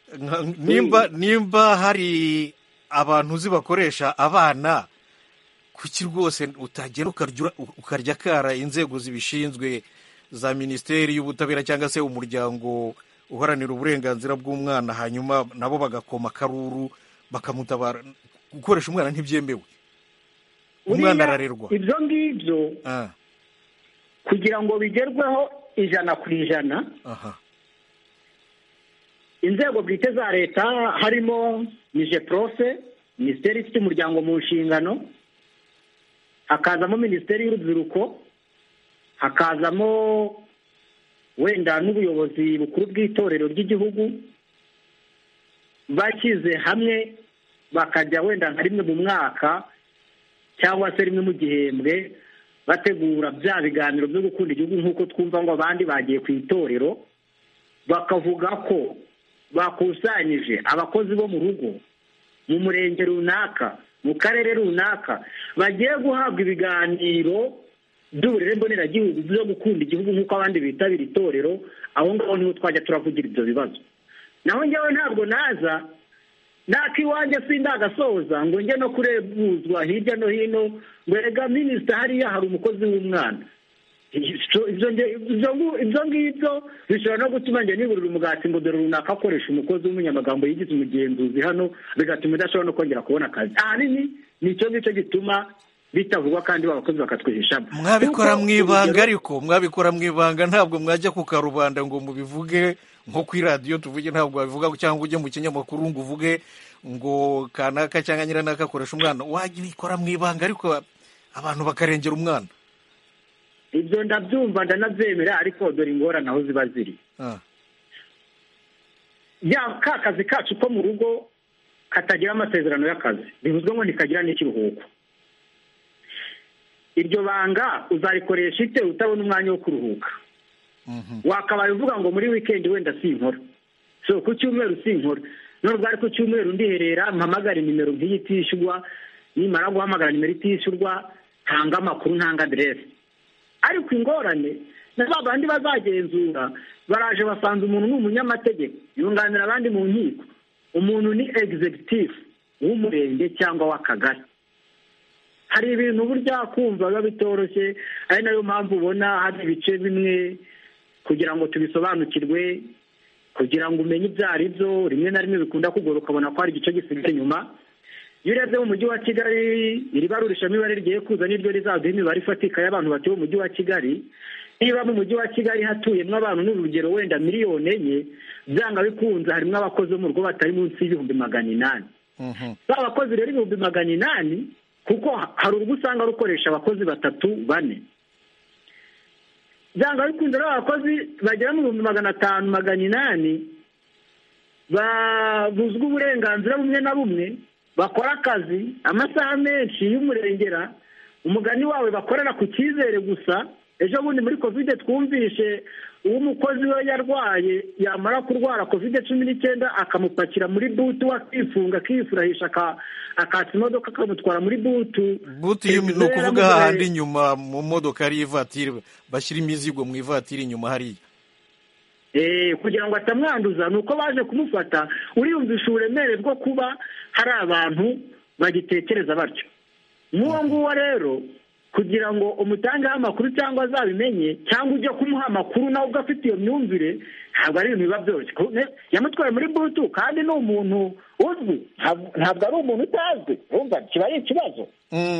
Nimba hari abantu uzi bakoresha abana, kuki rwose utagera ukarya kara inzego zibishinzwe za Minisiteri y'Ubutabera cyangwa se umuryango uharanira uburenganzira bw'umwana, hanyuma nabo bagakoma akaruru bakamutabara? Gukoresha umwana ntibyemewe, umwana ararerwa. Ibyo ngibyo kugira ngo bigerweho 100%, inzego bwite za leta harimo Mijeprofe, Minisiteri ifite umuryango mu nshingano, hakazamo Minisiteri y'Urubyiruko, hakazamo wenda n'ubuyobozi bukuru bw'itorero ry'igihugu, bakize hamwe bakajya wenda nka rimwe mu mwaka cyangwa se rimwe mu gihembwe bategura bya biganiro byo gukunda igihugu, nk'uko twumva ngo abandi bagiye ku itorero, bakavuga ko bakusanyije abakozi bo mu rugo mu murenge runaka, mu karere runaka, bagiye guhabwa ibiganiro by'uburere mboneragihugu byo gukunda igihugu nk'uko abandi bitabira itorero. Aho ngaho niho twajya turavugira ibyo bibazo. Naho njyewe ntabwo naza iwanjye sindagasoza ngo njye no kurebuzwa hirya no hino ngo rega minisita hariya hari umukozi w'umwana. Ibyo ngibyo bishobora no gutuma njye niburira umugati ngo dore runaka akoresha umukozi w'umunyamagambo yigize umugenzuzi hano, bigatuma udashobora no kongera kubona akazi. Ahanini ni icyo ngicyo gituma bitavugwa kandi abakozi bakatwihishamo. Mwabikora mu ibanga, ariko mwabikora mu ibanga, ntabwo mwajya ku karubanda ngo mubivuge nko kuri radiyo tuvuge, ntabwo wabivuga cyangwa ujye mu kinyamakuru ngo uvuge ngo kanaka cyangwa nyiranaka akoresha umwana. Wajya ubikora mu ibanga ariko abantu bakarengera umwana. Ibyo ndabyumva ndanabyemera, ariko dore ingorane aho ziba ziri. Ka kazi kacu ko mu rugo katagira amasezerano y'akazi, bivuzwe ngo ntikagira n'ikiruhuko. Iryo banga uzarikoresha ite utabona umwanya wo kuruhuka? Wakabaye uvuga ngo muri weekend wenda sinkora, so ku cyumweru sinkora, none bwari ku cyumweru ndiherera mpamagara nimero ntiyitishyurwa, nimara guhamagara nimero itishyurwa ntanga amakuru, ntanga aderesi. Ariko ingorane na babandi bazagenzura baraje basanze umuntu ni umunyamategeko yunganira abandi mu nkiko, umuntu ni executive w'umurenge cyangwa w'akagari. Hari ibintu burya kumva biba bitoroshye, ari nayo mpamvu ubona hari ibice bimwe kugira ngo tubisobanukirwe, kugira ngo umenye ibyo ari byo, rimwe na rimwe bikunda kugora ukabona ko hari igice gisigaye inyuma. Iyo urebye mu mujyi wa Kigali, iri barurishamibare rigiye kuza niryo rizaduha imibare ifatika y'abantu batuye mu mujyi wa Kigali. Niba mu mujyi wa Kigali hatuyemo abantu n'urugero wenda 4 miliyoni, byanga bikunze harimo abakozi bo mu rugo batari munsi y'ibihumbi 800. Abakozi rero ibihumbi 800, kuko hari urugo usanga rukoresha abakozi 3, 4. Byanga bikunze rero abakozi bagera mu 500, 800 babuzwa uburenganzira bumwe na bumwe, bakora akazi amasaha menshi y'umurengera, umugani wawe bakorera ku cyizere gusa. Ejo bundi muri covid twumvishe uwo umukozi we yarwaye yamara kurwara COVID-19 akamupakira muri butu akifunga akifurahisha akatsa imodoka akamutwara muri butu. Butu ni ukuvuga hahandi inyuma mu modoka hari ivatiri bashyira imizigo mu ivatiri inyuma hariya. Kugira ngo atamwanduza nuko baje kumufata. Uriyumvisha uburemere bwo kuba hari abantu bagitekereza batyo. N'uwo nguwo rero kugira ngo umutangeho amakuru cyangwa azabimenye cyangwa ujye kumuha amakuru nawe ugafite iyo myumvire ntabwo ari ibintu biba byoroshye. Yamutwaye muri butu kandi ni umuntu uzwi, ntabwo ari umuntu utazwi. Urumva kiba ari ikibazo.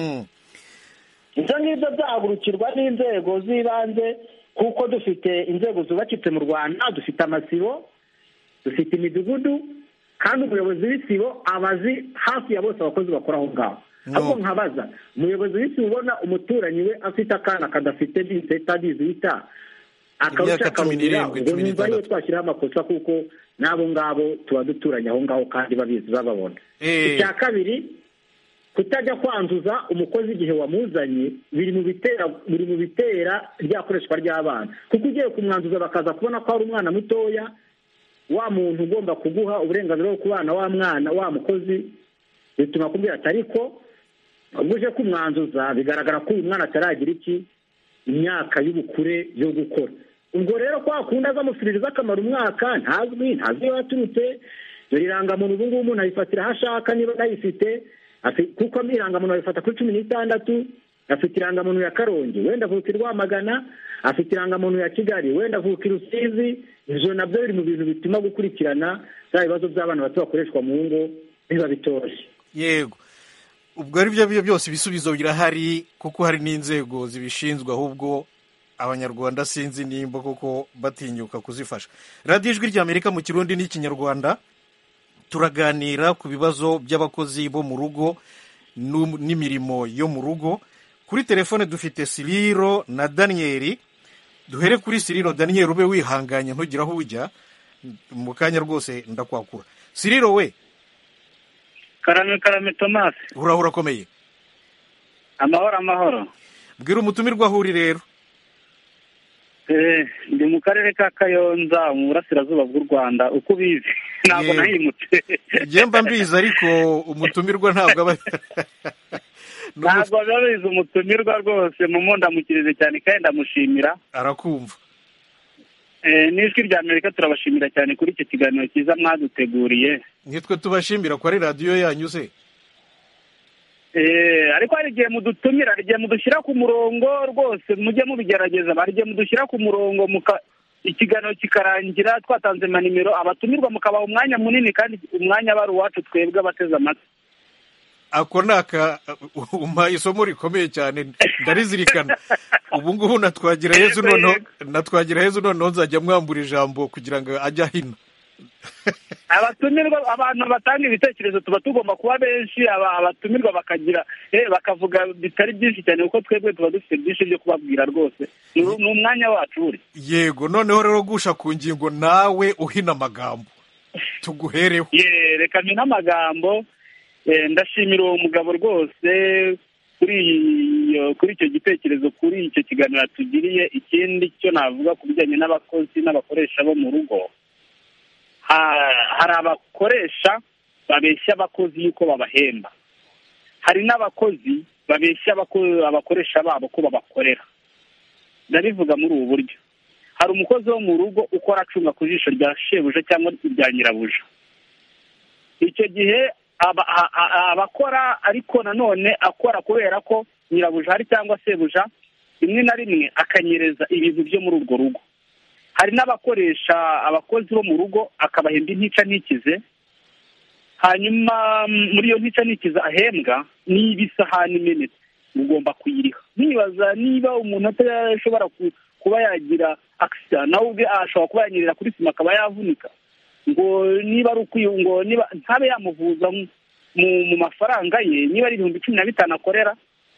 Ibyo ngibyo byahagurukirwa n'inzego z'ibanze, kuko dufite inzego zubakitse mu Rwanda, dufite amasibo, dufite imidugudu, kandi umuyobozi w'isibo abazi hafi ya bose abakozi bakora aho ngaho. Ahubwo nkabaza umuyobozi w'isibo ubona umuturanyi we afite akana kadafite diseta akawuca akamubwira ngo nimba ariyo twashyiraho amakosa kuko n'abo ngabo tuba duturanye aho ngaho kandi babizi bababona. Icya kabiri, kutajya kwanduza umukozi igihe wamuzanye biri mu bitera ryakoreshwa ry'abana, kuko ugiye kumwanduza bakaza kubona ko ari umwana mutoya, wa muntu ugomba kuguha uburenganzira bwo kubana wa mwana wa mukozi, bituma kubwira ati ariko uje kumwanduza bigaragara ko uyu mwana ataragira imyaka y'ubukure yo gukora. Ubwo rero kwa kundi azamufiririza akamara umwaka ntazi iyo yaturutse. Dore irangamuntu ubu ngubu umuntu ayifatira aho ashaka niba anayifite, kuko irangamuntu ayifata kuri 16. Afite irangamuntu ya Karongi, wenda avuka i Rwamagana. Afite irangamuntu ya Kigali, wenda avuka i Rusizi. Ibyo nabyo biri mu bintu bituma gukurikirana bya bibazo by'abana bato bakoreshwa mu ngo biba bitoroshye. Yego, ubwo ari byo byose ibisubizo birahari, kuko hari n'inzego zibishinzwe, ahubwo abanyarwanda sinzi nimba kuko batinyuka kuzifasha. Radio Ijwi ry'Amerika mu Kirundi n'Ikinyarwanda turaganira ku bibazo by'abakozi bo mu rugo n'imirimo yo mu rugo. Kuri telefone dufite Siriro na Daniel. Duhere kuri Siriro. Daniel, ube wihanganye ntugira aho ujya, mu kanya rwose ndakwakura. Siriro we. Karame Thomas. Urahura komeye. Amahoro. Bwira umutumirwa aho uri rero. Ndi mu karere ka Kayonza mu burasirazuba bw'u Rwanda, uko ubizi ntabwo nahimutse. Jemba mbizi ariko umutumirwa ntabwo aba ntabwo abizi umutumirwa rwose. Ndamukirize cyane kandi ndamushimira. Arakumva. N'Ijwi ry'Amerika turabashimira cyane kuri icyo kiganiro cyiza mwaduteguriye. Nitwe tubashimira ko ari radiyo yanyu se. Ariko hari igihe mudutumira, hari igihe mudushyira ku murongo rwose, mujye mubigerageza. Hari igihe mudushyira ku murongo ikiganiro kikarangira twatanze manimero, abatumirwa mukabaha umwanya munini kandi umwanya bari uwacu twebwe abateze amatwi. Ako umpaye isomo rikomeye cyane ndarizirikana. Ubu ngubu natwagira Yezu noneho nzajya mwambura ijambo kugira ngo ajye ahina. Abatumirwa, abantu batanga ibitekerezo tuba tugomba kuba benshi, abatumirwa bakavuga bitari byinshi cyane, kuko twebwe tuba dufite byinshi byo kubabwira rwose. Ni umwanya wacu uri. Yego, noneho rero gusha ku ngingo nawe uhina amagambo tuguhereho. Reka mpine amagambo. Ndashimira uwo mugabo rwose kuri icyo gitekerezo, kuri icyo kiganiro atugiriye. Ikindi cyo navuga ku bijyanye n'abakozi n'abakoresha bo mu rugo, hari abakoresha babeshya abakozi yuko babahemba, hari n'abakozi babeshya abakoresha babo ko babakorera. Ndabivuga muri ubu buryo: hari umukozi wo mu rugo ukora acunga ku jisho rya shebuja cyangwa irya nyirabuja. Icyo gihe abakora, ariko nanone akora kubera ko nyirabuja hari cyangwa sebuja, rimwe na rimwe akanyereza ibintu byo muri urwo rugo. Hari n'abakoresha abakozi bo mu rugo akabahemba intica ntikize, hanyuma muri iyo ntica ntikize ahembwa niba isahani imenetse ugomba kuyiriha. Nibaza niba umuntu atashobora kuba yagira akisida, nawe ubwe ashobora kuba yanyerera kuri sima akaba yavunika, ngo niba ari ngo niba ntabe yamuvuza mu mafaranga ye, niba ari 15,000 akorera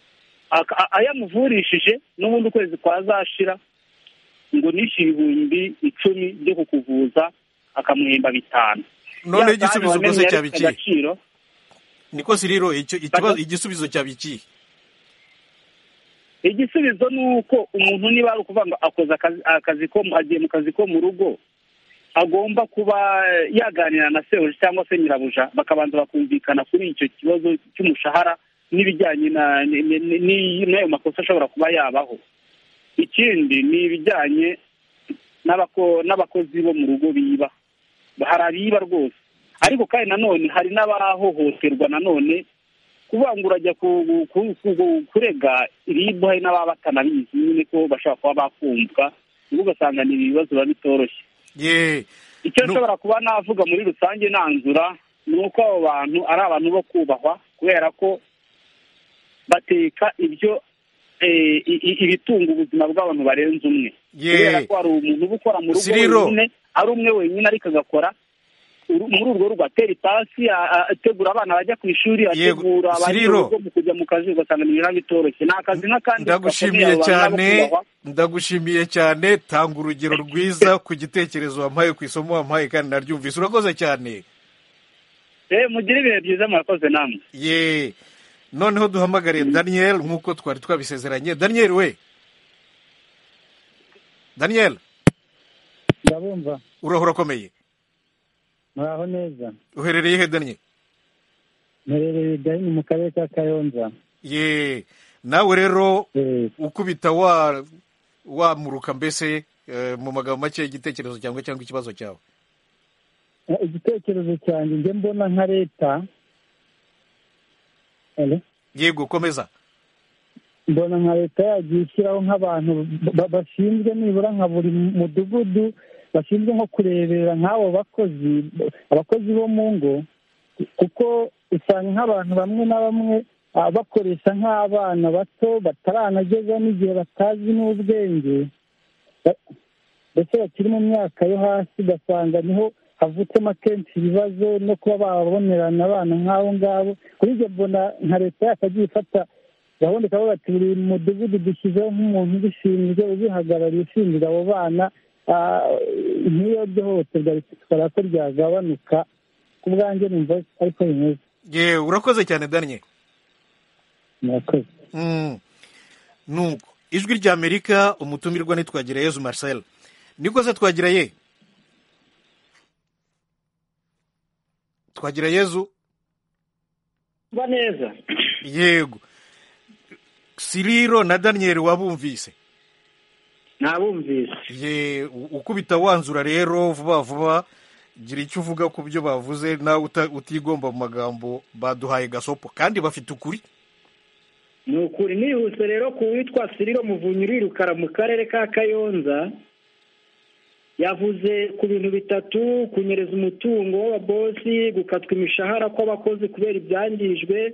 ayamuvurishije, n'ubundi ukwezi kwazashira ngo nishyure 10,000 byo kukuvuza akamuhemba 5. None igisubizo rwose cyabikiye niko Siriro, igisubizo cyabikiye. igisubizo ni uko umuntu niba ari ukuvuga ngo akoze akazi ko agiye mu kazi ko mu rugo, agomba kuba yaganira na sebuja cyangwa se nyirabuja, bakabanza bakumvikana kuri icyo kibazo cy'umushahara n'ibijyanye n'ayo makosa ashobora kuba yabaho. Ikindi ni ibijyanye n'abakozi bo mu rugo biba, hari abiba rwose, ariko kandi nanone hari n'abahohoterwa. Nanone kuvuga ngo urajya kurega iribu, hari n'ababa batanabizi nyine ko bashobora kuba bakumvwa, ubwo ugasanga ni ibibazo biba bitoroshye. Icyo nshobora kuba navuga muri rusange nanzura ni uko abo bantu ari abantu bo kubahwa, kubera ko bateka ibitunga ubuzima bw'abantu barenze umwe. Kubera ko hari umuntu uba ukora mu rugo wenyine, ari umwe wenyine, ariko agakora muri urwo rugo, atera ipasi, ategura abana bajya ku ishuri, ategura abari mu rugo mu kujya mu kazi, ugasanga ni ibintu bitoroshye. Ni akazi nk'akandi. Ndagushimiye cyane, tanga urugero rwiza ku gitekerezo wampaye, ku isomo wampaye, kandi naryumvise. Urakoze cyane. Mugire ibihe byiza, murakoze namwe. Noneho duhamagare Daniel nk'uko twari twabisezeranye. Daniel we, Daniel, ndabumva. urahora akomeye? Muraho neza. Uherereye he Daniel? Mherereye Gahini mu karere ka Kayonza. Nawe rero ukubita wamuruka mbese mu magambo make igitekerezo cyangwa ikibazo cyawe. Igitekerezo cyanjye njye mbona nka leta. Yego, komeza. Mbona nka leta yagiye ishyiraho nk'abantu bashinzwe nibura nka buri mudugudu, bashinzwe nko kurebera nk'abo abakozi bo mu ngo, kuko usanga nk'abantu bamwe na bamwe bakoresha nk'abana bato bataranageza n'igihe batazi n'ubwenge, ndetse bakiri mu myaka yo hasi, ugasanga niho havutsemo akenshi ibibazo no kuba babonerana abana nk'abo ngabo. Kuri ibyo mbona nka leta yakagiye ifata gahunda ikavuga ati buri mudugudu dushyizeho nk'umuntu ubishinzwe, ubihagarariye, ushinzwe abo bana. Nk'iyo byo hohoterwa rikora ko ryagabanuka, ku bwanjye numva ariko bimeze. Urakoze cyane Daniel. Murakoze. Nuko ijwi ry'Amerika, umutumirwa ni Twagirayezu Marcel. Nikoze Twagiraye. Twagirayezu. Ba neza. Yego. Siriro na Daniel wabumvise? Nabumvise. Ukubita wanzura rero vuba vuba, gira icyo uvuga ku byo bavuze, nawe utigomba mu magambo baduhaye gasopo, kandi bafite ukuri. Ni ukuri. Nihuse rero ku witwa Siriro Muvunyi Rukara mu karere ka Kayonza, yavuze ku bintu bitatu: kunyereza umutungo w'ababosi, gukatwa imishahara kw'abakozi kubera ibyangijwe,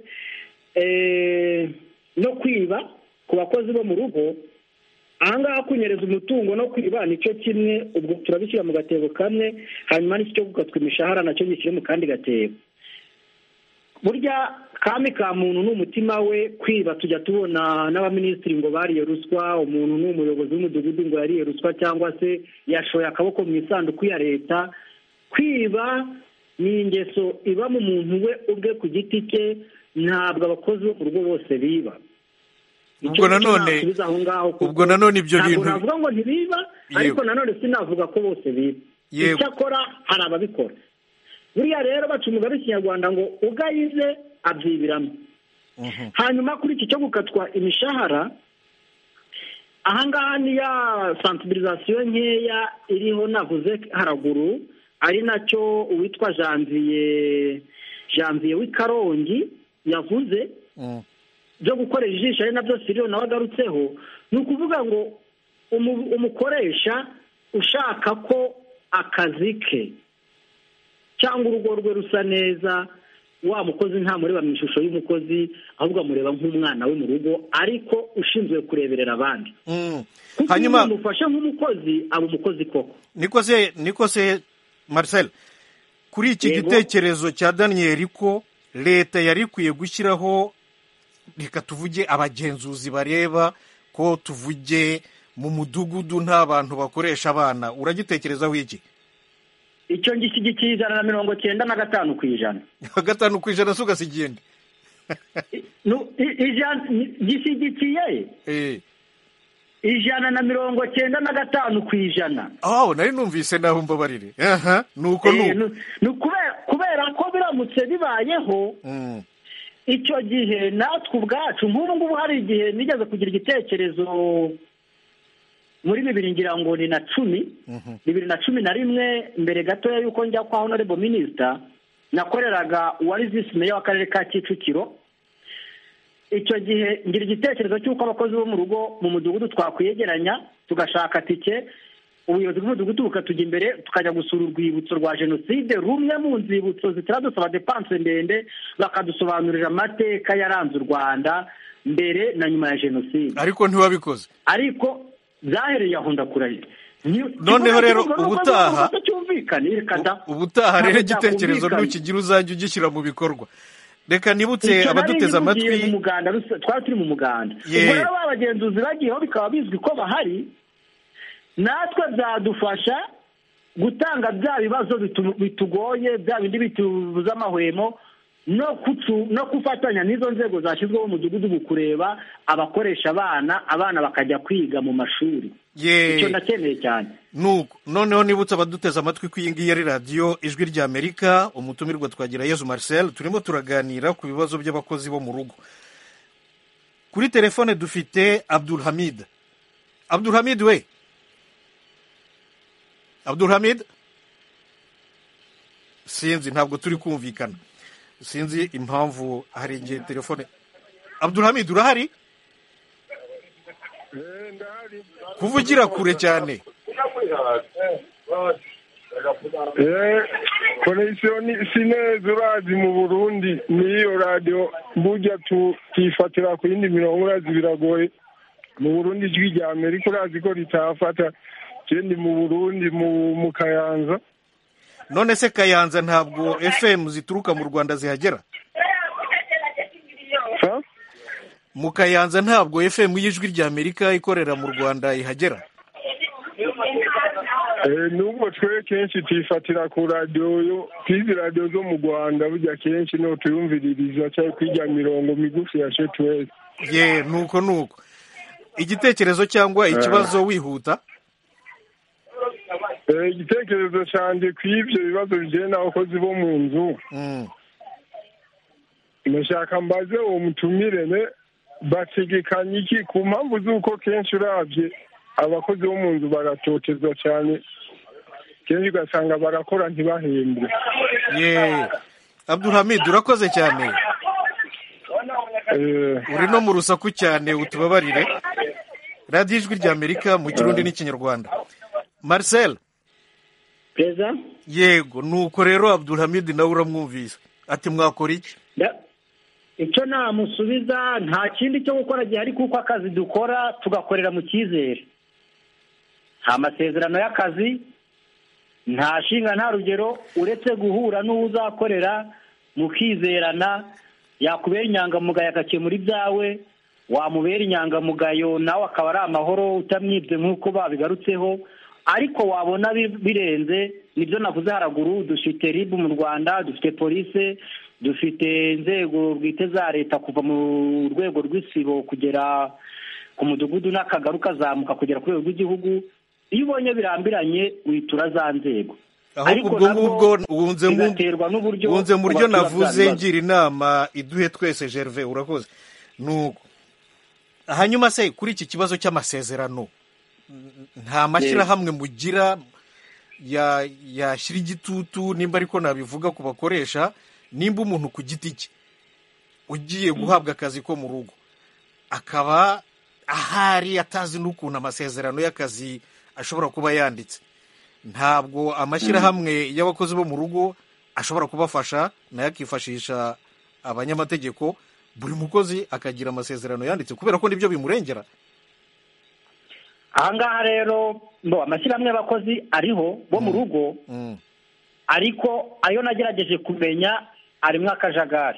no kwiba ku bakozi bo mu rugo. Ahangaha kunyereza umutungo no kwiba nicyo kimwe, ubwo turabishyira mu gatebo kamwe, hanyuma n'icyo gukatwa imishahara nacyo gishyire mu kandi gatebo. Burya kami ka muntu n'umutima we. Kwiba tujya tubona n'abaminisitiri ngo bariye ruswa, umuntu n'umuyobozi w'umudugudu ngo yariye ruswa cyangwa se yashoye akaboko mu isanduku ya leta. Kwiba ni ingeso iba mu muntu we ubwe ku giti cye, ntabwo abakozi bo mu rugo bose biba. Ubwo nanone ibyo bintu ntabwo navuga ngo ntibiba, ariko nanone sinavuga ko bose biba. Icyakora hari ababikora. Buriya rero baca umugani w'ikinyarwanda ngo ugayize abyibiramo. Hanyuma kuri iki cyo gukatwa imishahara, ahangaha ni ya sensibilisation nkeya iriho navuze haraguru, ari nacyo uwitwa Janvier w'Ikarongi yavuze, byo gukorera ijisho, ari nabyo Siriro nawe agarutseho. Ni ukuvuga ngo umukoresha ushaka ko akazi ke cyangwa urugo rwe rusa neza, wa mukozi ntamureba mu ishusho y'umukozi, ahubwo amureba nk'umwana we mu rugo, ariko ushinzwe kureberera abandi. Hanyuma umufasha nk'umukozi, aba umukozi koko. Niko se Marcel, kuri iki gitekerezo cya Daniel, ko leta yari ikwiye gushyiraho, reka tuvuge abagenzuzi bareba ko tuvuge mu mudugudu nta bantu bakoresha abana, uragitekerezaho iki? Icyo ngishyigikiye 95%. 5% si ugasigende. gishyigikiye 195%. nari numvise naho mbabarire. nuko kubera ko biramutse bibayeho icyo gihe natwe ubwacu nk'ubu ngubu hari igihe nigeze kugira igitekerezo muri 2011 mbere gatoya yuko njya kwa honorable minister nakoreraga uwari visi meya w'akarere ka Kicukiro. Icyo gihe ngira igitekerezo cy'uko abakozi bo mu rugo mu mudugudu twakwiyegeranya tugashaka tike, ubuyobozi bw'umudugudu bukatujya imbere tukajya gusura urwibutso rwa jenoside, rumwe mu nzibutso zitaradusaba depanse ndende, bakadusobanurira amateka yaranze u Rwanda mbere na nyuma ya jenoside. Ariko ntiwabikoze. Ariko zahereye aho ndakurahiye. Noneho rero ubutaha rero igitekerezo ntukigira uzajya ugishyira mu bikorwa. Reka nibutse abaduteze amatwi, twari turi mu muganda, ubwo rero abagenzuzi bagiyeho bikaba bizwi ko bahari, natwe byadufasha gutanga bya bibazo bitugoye, bya bindi bitubuza amahwemo, no gufatanya n'izo nzego zashyizweho mu mudugudu mu kureba abakoresha abana bakajya kwiga mu mashuri. Icyo ndakeneye cyane. Nuko noneho nibutse abaduteze amatwi ko iyi ngiyi ari radiyo Ijwi ry'Amerika, umutumirwa Twagirayezu Marcel, turimo turaganira ku bibazo by'abakozi bo mu rugo. Kuri telefone dufite Abdulhamid. Abdulhamid we. Abdulhamid? Sinzi, ntabwo turi kumvikana. Sinzi impamvu hari igihe telefone. Abdulhamid urahari? Kuvugira kure cyane. Konexiyoni sineza urazi mu Burundi niyo radio burya tukifatira ku yindi mirongo urazi biragoye. Mu Burundi Ijwi ry'Amerika urazi ko ritafata kendi mu Burundi mu Kayanza. None se Kayanza ntabwo FM zituruka mu Rwanda zihagera? Mu Kayanza ntabwo FM y'Ijwi ry'Amerika ikorera mu Rwanda ihagera? Nubwo twe kenshi tifatira ku radio kwizi radio zo mu Rwanda burya kenshi no tuyumviririza cyangwa kwijya mirongo migufi ya shortwave. Nuko igitekerezo cyangwa ikibazo wihuta? Igitekerezo cyanje kw'ibyo bibazo bijyanye n'abakozi bo mu nzu, nashaka mbaze uwo mutumirene bategekanye iki ku mpamvu z'uko kenshi urabye abakozi bo mu nzu baratotezwa cyane, kenshi ugasanga barakora ntibahembwe. Abdulhamid urakoze cyane. Uri no mu rusaku cyane, utubabarire. Radiyo Ijwi ry'Amerika mu Kirundi n'Ikinyarwanda. Marcel. Preza? Yego, nuko rero Abdulhamid nawe uramwumvise. Ati mwakora iki? Icyo namusubiza nta kindi cyo gukora gihari kuko akazi dukora tugakorera mu cyizere. Nta masezerano y'akazi, nta shinga nta rugero uretse guhura n'uzakorera mukizerana, yakubera inyangamugayo agakemura ibyawe, wamubera inyangamugayo nawe akaba ari amahoro utamwibye nk'uko babigarutseho. Ariko wabona birenze, nibyo navuze haraguru, dufite RIB mu Rwanda, dufite polisi, dufite inzego bwite za leta kuva mu rwego rw'isibo kugera ku mudugudu n'akagaru kazamuka kugera ku rwego rw'igihugu. Iyo ubonye birambiranye witura za nzego. Ariko ubwo wunze mu buryo navuze ngira inama iduhe twese Gervais, urakoze. Nuko hanyuma se kuri iki kibazo cy'amasezerano, nta mashyirahamwe mugira yashyira igitutu, nimba ariko nabivuga ku bakoresha, nimba umuntu ku giti cye ugiye guhabwa akazi ko mu rugo akaba ahari atazi n'ukuntu amasezerano y'akazi ashobora kuba yanditse, ntabwo amashyirahamwe y'abakozi bo mu rugo ashobora kubafasha, nayo akifashisha abanyamategeko, buri mukozi akagira amasezerano yanditse kubera ko nibyo bimurengera. Ahangaha rero amashyirahamwe y'abakozi ariho bo mu rugo, ariko ayo nagerageje kumenya arimo akajagari.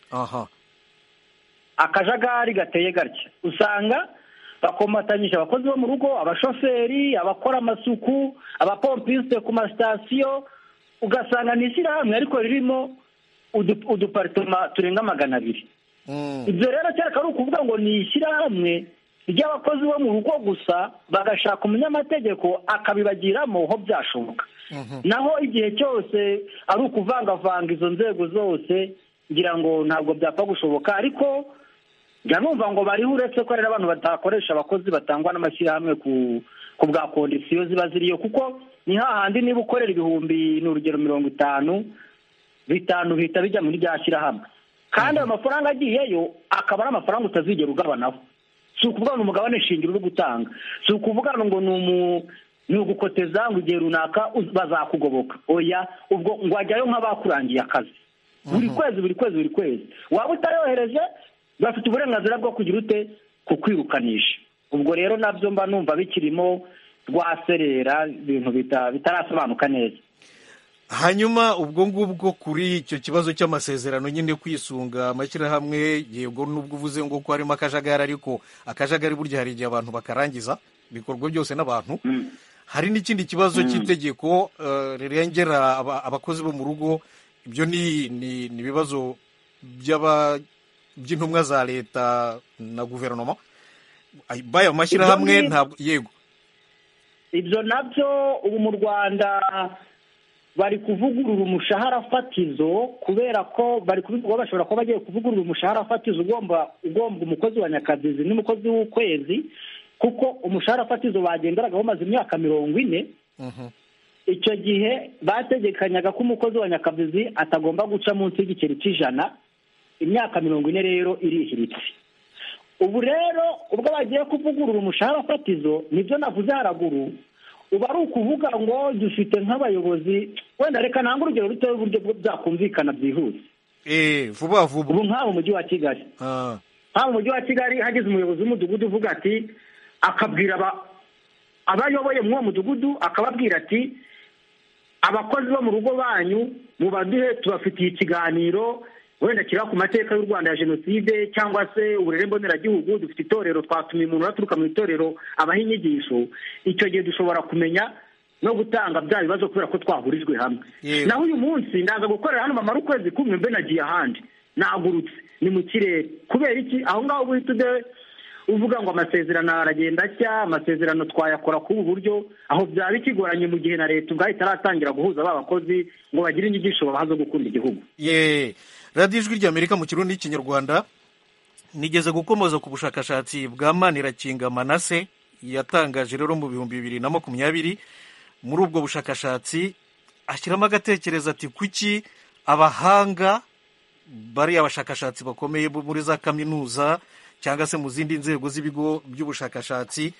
Akajagari gateye gatya, usanga bakomatanyije abakozi bo mu rugo, abashoferi, abakora amasuku, abapompiste ku masitasiyo, ugasanga ni ishyirahamwe ariko ririmo uduparitoma turenga 200. ibyo rero cyareka ari ukuvuga ngo ni ishyirahamwe ry'abakozi bo mu rugo gusa bagashaka umunyamategeko akabibagiramo ho byashoboka. Naho igihe cyose ari ukuvangavanga izo nzego zose ngira ngo ntabwo byapfa gushoboka, ariko njya numva ngo bariho uretse ko rero abantu batakoresha abakozi batangwa n'amashyirahamwe ku bwa kondisiyo ziba ziriyo, kuko ni hahandi niba ukorera ibihumbi ni urugero 50 bihita bijya muri rya shyirahamwe, kandi ayo mafaranga agiyeyo akaba ari amafaranga utazigera ugabanaho. Si ukuvuga ngo umugabane shingiro uri gutanga, si ukuvuga ngo ni ugukoteza ngo igihe runaka bazakugoboka, oya, ubwo ngo wajyayo nk'abakurangiye akazi buri kwezi waba utayohereje bafite uburenganzira bwo kugira ute kukwirukanisha. Ubwo rero nabyo mba numva bikirimo rwaserera ibintu bitarasobanuka neza. Hanyuma ubwo ngubwo kuri icyo kibazo cy'amasezerano nyine kwisunga amashyirahamwe, yego nubwo uvuze ngo ko harimo akajagari, ariko akajagari burya hari igihe abantu bakarangiza ibikorwa byose n'abantu. Hari n'ikindi kibazo cy'itegeko rirengera abakozi bo mu rugo. Ibyo ni ibibazo by'intumwa za leta na guverinoma baya mashyirahamwe. Ntabwo yego ibyo nabyo ubu mu Rwanda bari kuvugurura umushahara fatizo, kubera ko bari kubivuga bashobora kuba bagiye kuvugurura umushahara fatizo ugomba umukozi wa nyakabizi n'umukozi w'ukwezi, kuko umushahara fatizo bagenderaga bamaze imyaka 40. Icyo gihe bategekanyaga ko umukozi wa nyakabizi atagomba guca munsi y'igiceri cy'ijana, imyaka 40 rero irihiritse. Ubu rero ubwo bagiye kuvugurura umushahara fatizo, nibyo navuze haraguru, ubu ari ukuvuga ngo dufite nk'abayobozi, wenda reka ntange urugero ruto y'uburyo byakumvikana byihuse. Vuba ubu nk'aho mu mujyi wa Kigali, nk'aho mu mujyi wa Kigali hagize umuyobozi w'umudugudu uvuga ati, akabwira abayoboye muri uwo mudugudu, akababwira ati abakozi bo mu rugo banyu mubaduhe, tubafitiye ikiganiro wenda kira ku mateka y'u Rwanda ya jenoside cyangwa se uburere mboneragihugu, dufite itorero, twatumiye umuntu aturuka mu itorero abaha inyigisho. Icyo gihe dushobora kumenya no gutanga bya bibazo kubera ko twahurijwe hamwe. Naho uyu munsi ndaza gukorera hano mamara ukwezi kumwe mbe nagiye ahandi, nagurutse ni mu kirere. Kubera iki? Aho ngaho buhitude uvuga ngo amasezerano aragenda cya amasezerano twayakora ku buryo aho byaba bikigoranye mu gihe na leta ubwayo itaratangira guhuza abakozi ngo bagire inyigisho bahaza gukunda igihugu. Radio Ijwi ry'Amerika mu Kirundi n'Ikinyarwanda. Nigeze gukomoza ku bushakashatsi bwa Manirakinga Manase yatangaje rero mu 2020. Muri ubwo bushakashatsi ashyiramo agatekereza ati, kuki abahanga bari abashakashatsi bakomeye muri za kaminuza cyangwa se mu zindi nzego z'ibigo by'ubushakashatsi,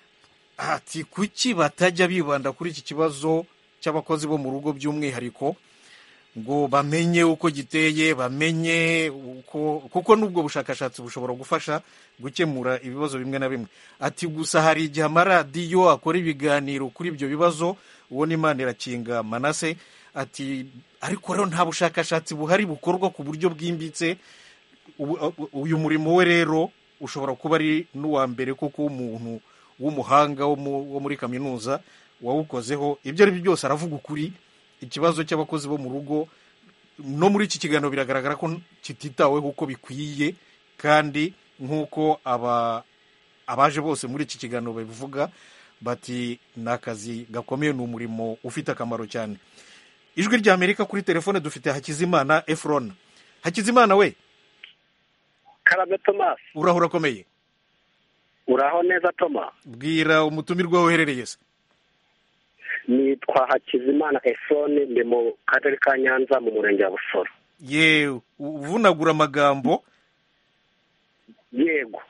ati kuki batajya bibanda kuri iki kibazo cy'abakozi bo mu rugo by'umwihariko, ngo bamenye uko giteye, bamenye uko, kuko n'ubwo bushakashatsi bushobora gufasha gukemura ibibazo bimwe na bimwe. Ati gusa hari igihe amaradiyo akora ibiganiro kuri ibyo bibazo. Uwo ni Manirakinga Manase. Ati ariko rero nta bushakashatsi buhari bukorwa ku buryo bwimbitse. Uyu murimo we rero ushobora kuba ari n'uwa mbere kuko umuntu w'umuhanga wo muri kaminuza wawukozeho. Ibyo ari byo byose aravuga ukuri. Ikibazo cy'abakozi bo mu rugo no muri iki kiganiro biragaragara ko kititaweho uko bikwiye, kandi nk'uko abaje bose muri iki kiganiro babivuga bati ni akazi gakomeye, ni umurimo ufite akamaro cyane. Ijwi ry'Amerika kuri telefone dufite Hakizimana Efron. Hakizimana we. Karabe Thomas. Urahura komeye. Uraho neza Thomas. Bwira umutumirwa uherereye se. Nitwa Hakizimana Efron, ndi mu karere ka Nyanza mu murenge wa Busoro. Yewe uvunagura amagambo. Yego.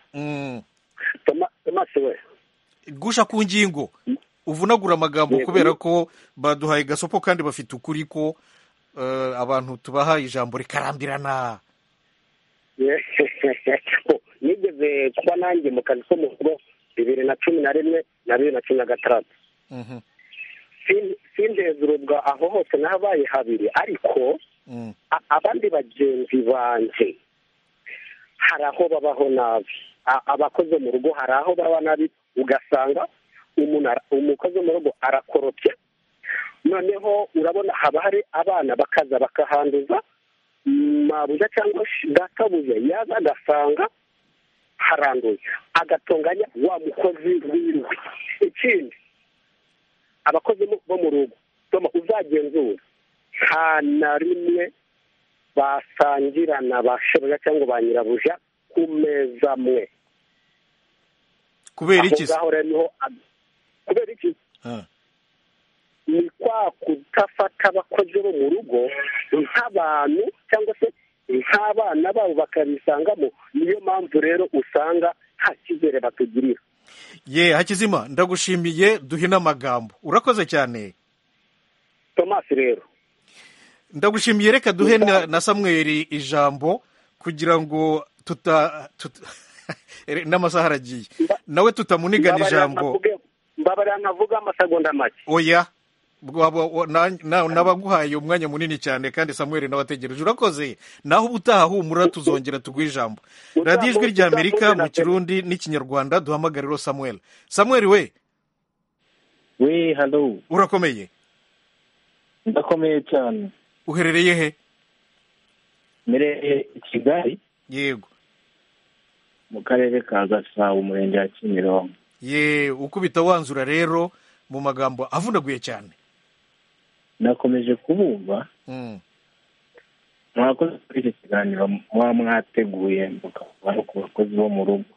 Thomas we. Gusha ku ngingo. Uvunagura amagambo kubera ko baduhaye gasopo kandi bafite ukuri ko abantu tubaha ijambo rikarambirana. Nigeze kuba nanjye mu kazi ko mu rugo 2011 na 2016. Sindezurubwa aho hose nahabaye habiri, ariko abandi bagenzi banje hari aho babaho nabi. Abakoze mu rugo hari aho baba nabi, ugasanga umukozi mu rugo arakorotye, noneho urabona haba hari abana bakaza bakahanduza, mabuja cyangwa databuja yaza agasanga haranduye agatonganya wa mukozi wiwe. Ikindi abakozi bo mu rugo uzagenzura nta na rimwe basangirana ba shebuja cyangwa ba nyirabuja ku meza amwe. kubera iki? Kubera iki? Ni kwa kudafata abakozi bo mu rugo nk'abantu cyangwa se nk'abana babo bakabisangamo. Niyo mpamvu rero usanga nta cyizere batugirira. Ye Hakizima, ndagushimiye, duhe n'amagambo. Urakoze cyane Thomas. Rero ndagushimiye, reka duhe na Samuel ijambo kugira ngo n'amasaha aragiye nawe tutamunigana ijambo. Mbabarira nkavuga amasegonda make. Oya, nabaguhaye umwanya munini cyane kandi Samuel nawe ategereje. Urakoze, naho ubutaha humura tuzongera tuguhe ijambo. Radiyo Ijwi ry'Amerika mu Kirundi n'Ikinyarwanda, duhamagariro Samuel. Samuel we. We, hello. Urakomeye? Ndakomeye cyane. Uherereye he? Mbereye Kigali. Yego. Mu karere ka Gasabo, umurenge wa Kimironko. Ye, ukubita wanzura rero mu magambo avunaguye cyane. Nakomeje kubumva. Mwakoze kuri iki kiganiro mwateguye mukavana ku bakozi bo mu rugo.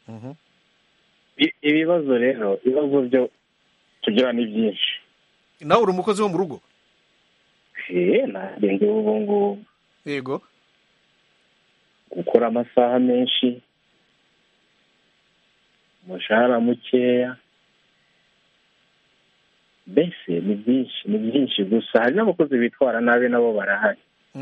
Ibibazo rero, ibibazo byo tugira ni byinshi. Nawe uri umukozi wo mu rugo? Nanjye ubu ngubu. Yego. Gukora amasaha menshi, umushahara mukeya, mbese ni byinshi gusa hari n'abakozi bitwara nabi nabo barahari.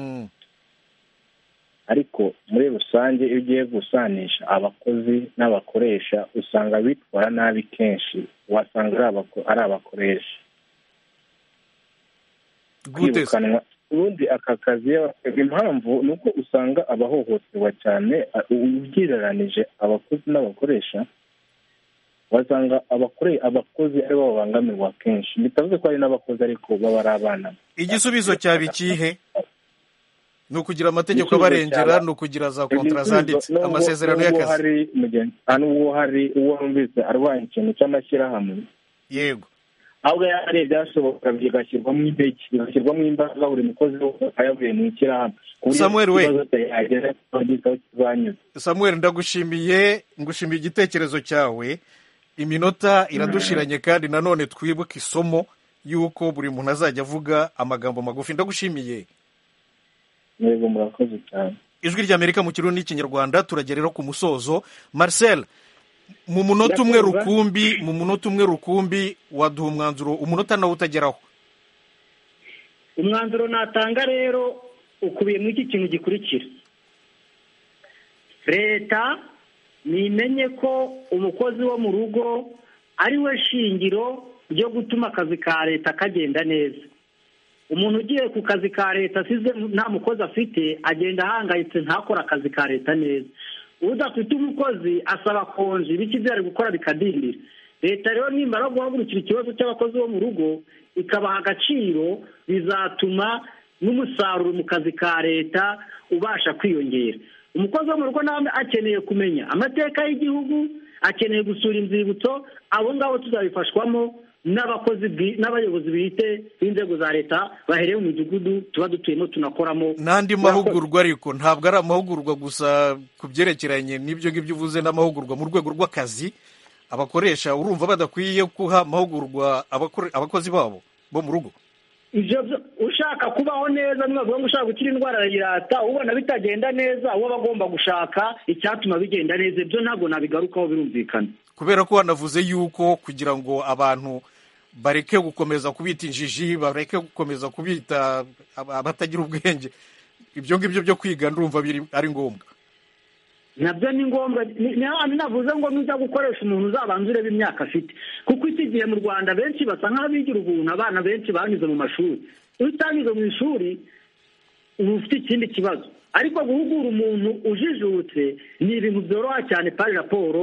Ariko muri rusange iyo ugiye gusanisha abakozi n'abakoresha usanga bitwara nabi kenshi, wasanga ari abakoresha. Kwirukanwa ubundi aka kazi impamvu ni uko usanga abahohoterwa cyane ugereranije abakozi n'abakoresha, wasanga abakozi ari bo babangamirwa kenshi. Bitavuze ko hari n'abakozi ariko baba ari abana. Igisubizo cyaba ikihe? Ni ukugira amategeko abarengera, ni ukugira za kontra zanditse, amasezerano y'akazi. N'ubwo hari uwo wumvise arwanya ikintu cy'amashyirahamwe. Yego. ahubwo yari byashoboka bigashyirwamo impeke, bigashyirwamo imbaraga, buri mukozi wese ayavuye mu ishyirahamwe. Samuel we, Samuel ngushimiye igitekerezo cyawe. Iminota iradushiranye kandi nanone twibuke isomo yuko buri muntu azajya avuga amagambo magufi. Ndagushimiye. Yego, murakoze cyane. Ijwi ry'Amerika mu Kirundi n'Ikinyarwanda, turagerera ku musozo. Marcel, mu munota umwe rukumbi waduha umwanzuro, umunota nawe utageraho. Umwanzuro natanga rero ukubiye muri iki kintu gikurikira. Leta nimenye ko umukozi wo mu rugo ari we shingiro ryo gutuma akazi ka leta kagenda neza. Umuntu ugiye ku kazi ka leta asize nta mukozi afite, agenda ahangayitse ntakora akazi ka leta neza. Udafite umukozi asaba konji, ibiki byari gukora bikadindira. Leta rero nimara guhagurukira ikibazo cy'abakozi bo mu rugo ikabaha agaciro, bizatuma n'umusaruro mu kazi ka leta ubasha kwiyongera. Umukozi wo mu rugo nawe akeneye kumenya amateka y'igihugu, akeneye gusura inzibutso. Abo ngabo tuzabifashwamo n'abayobozi bite b'inzego za leta bahereye mu midugudu tuba dutuyemo tunakoramo. N'andi mahugurwa, ariko ntabwo ari amahugurwa gusa ku byerekeranye n'ibyo ngibyo uvuze, n'amahugurwa mu rwego rw'akazi. Abakoresha urumva badakwiye guha amahugurwa abakozi babo bo mu rugo? Ibyo ushaka kubaho neza, nibavuga ngo ushaka gukira indwara yirata, ubona bitagenda neza, uwo bagomba gushaka icyatuma bigenda neza. Ibyo ntabwo nabigarukaho, birumvikana. Kubera ko wanavuze yuko kugira ngo abantu bareke gukomeza kubita injiji, bareke gukomeza kubita abatagira ubwenge, ibyo ngibyo byo kwiga ndumva ari ngombwa. Nabyo ni ngombwa. Ni hano navuze ngo nujya gukoresha umuntu uzabanza urebe imyaka afite, kuko iki gihe mu Rwanda benshi basa nk'abigira ubuntu. Abana benshi banyuze mu mashuri. Iyo utanyuze mu ishuri uba ufite ikindi kibazo, ariko guhugura umuntu ujijutse ni ibintu byoroha cyane. Pari raporo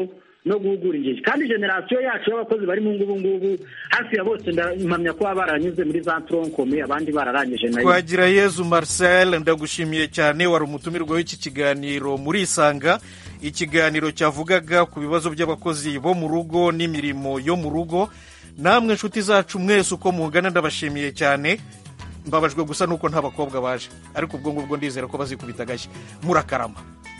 no guhugura injiji. Kandi generasiyo yacu y'abakozi bari mu ngubu hafi ya bose ndamya ko baranyuze muri za tronkome, abandi bararangije nayo. Twagirayezu Marcel, ndagushimiye cyane, wari umutumirwa w'iki kiganiro muri Isanga, ikiganiro cyavugaga ku bibazo by'abakozi bo mu rugo n'imirimo yo mu rugo. Namwe nshuti zacu mwese uko mungana ndabashimiye cyane, mbabajwe gusa nuko nta bakobwa baje, ariko ubwo ngubwo ndizera ko bazikubita agashyi. Murakarama.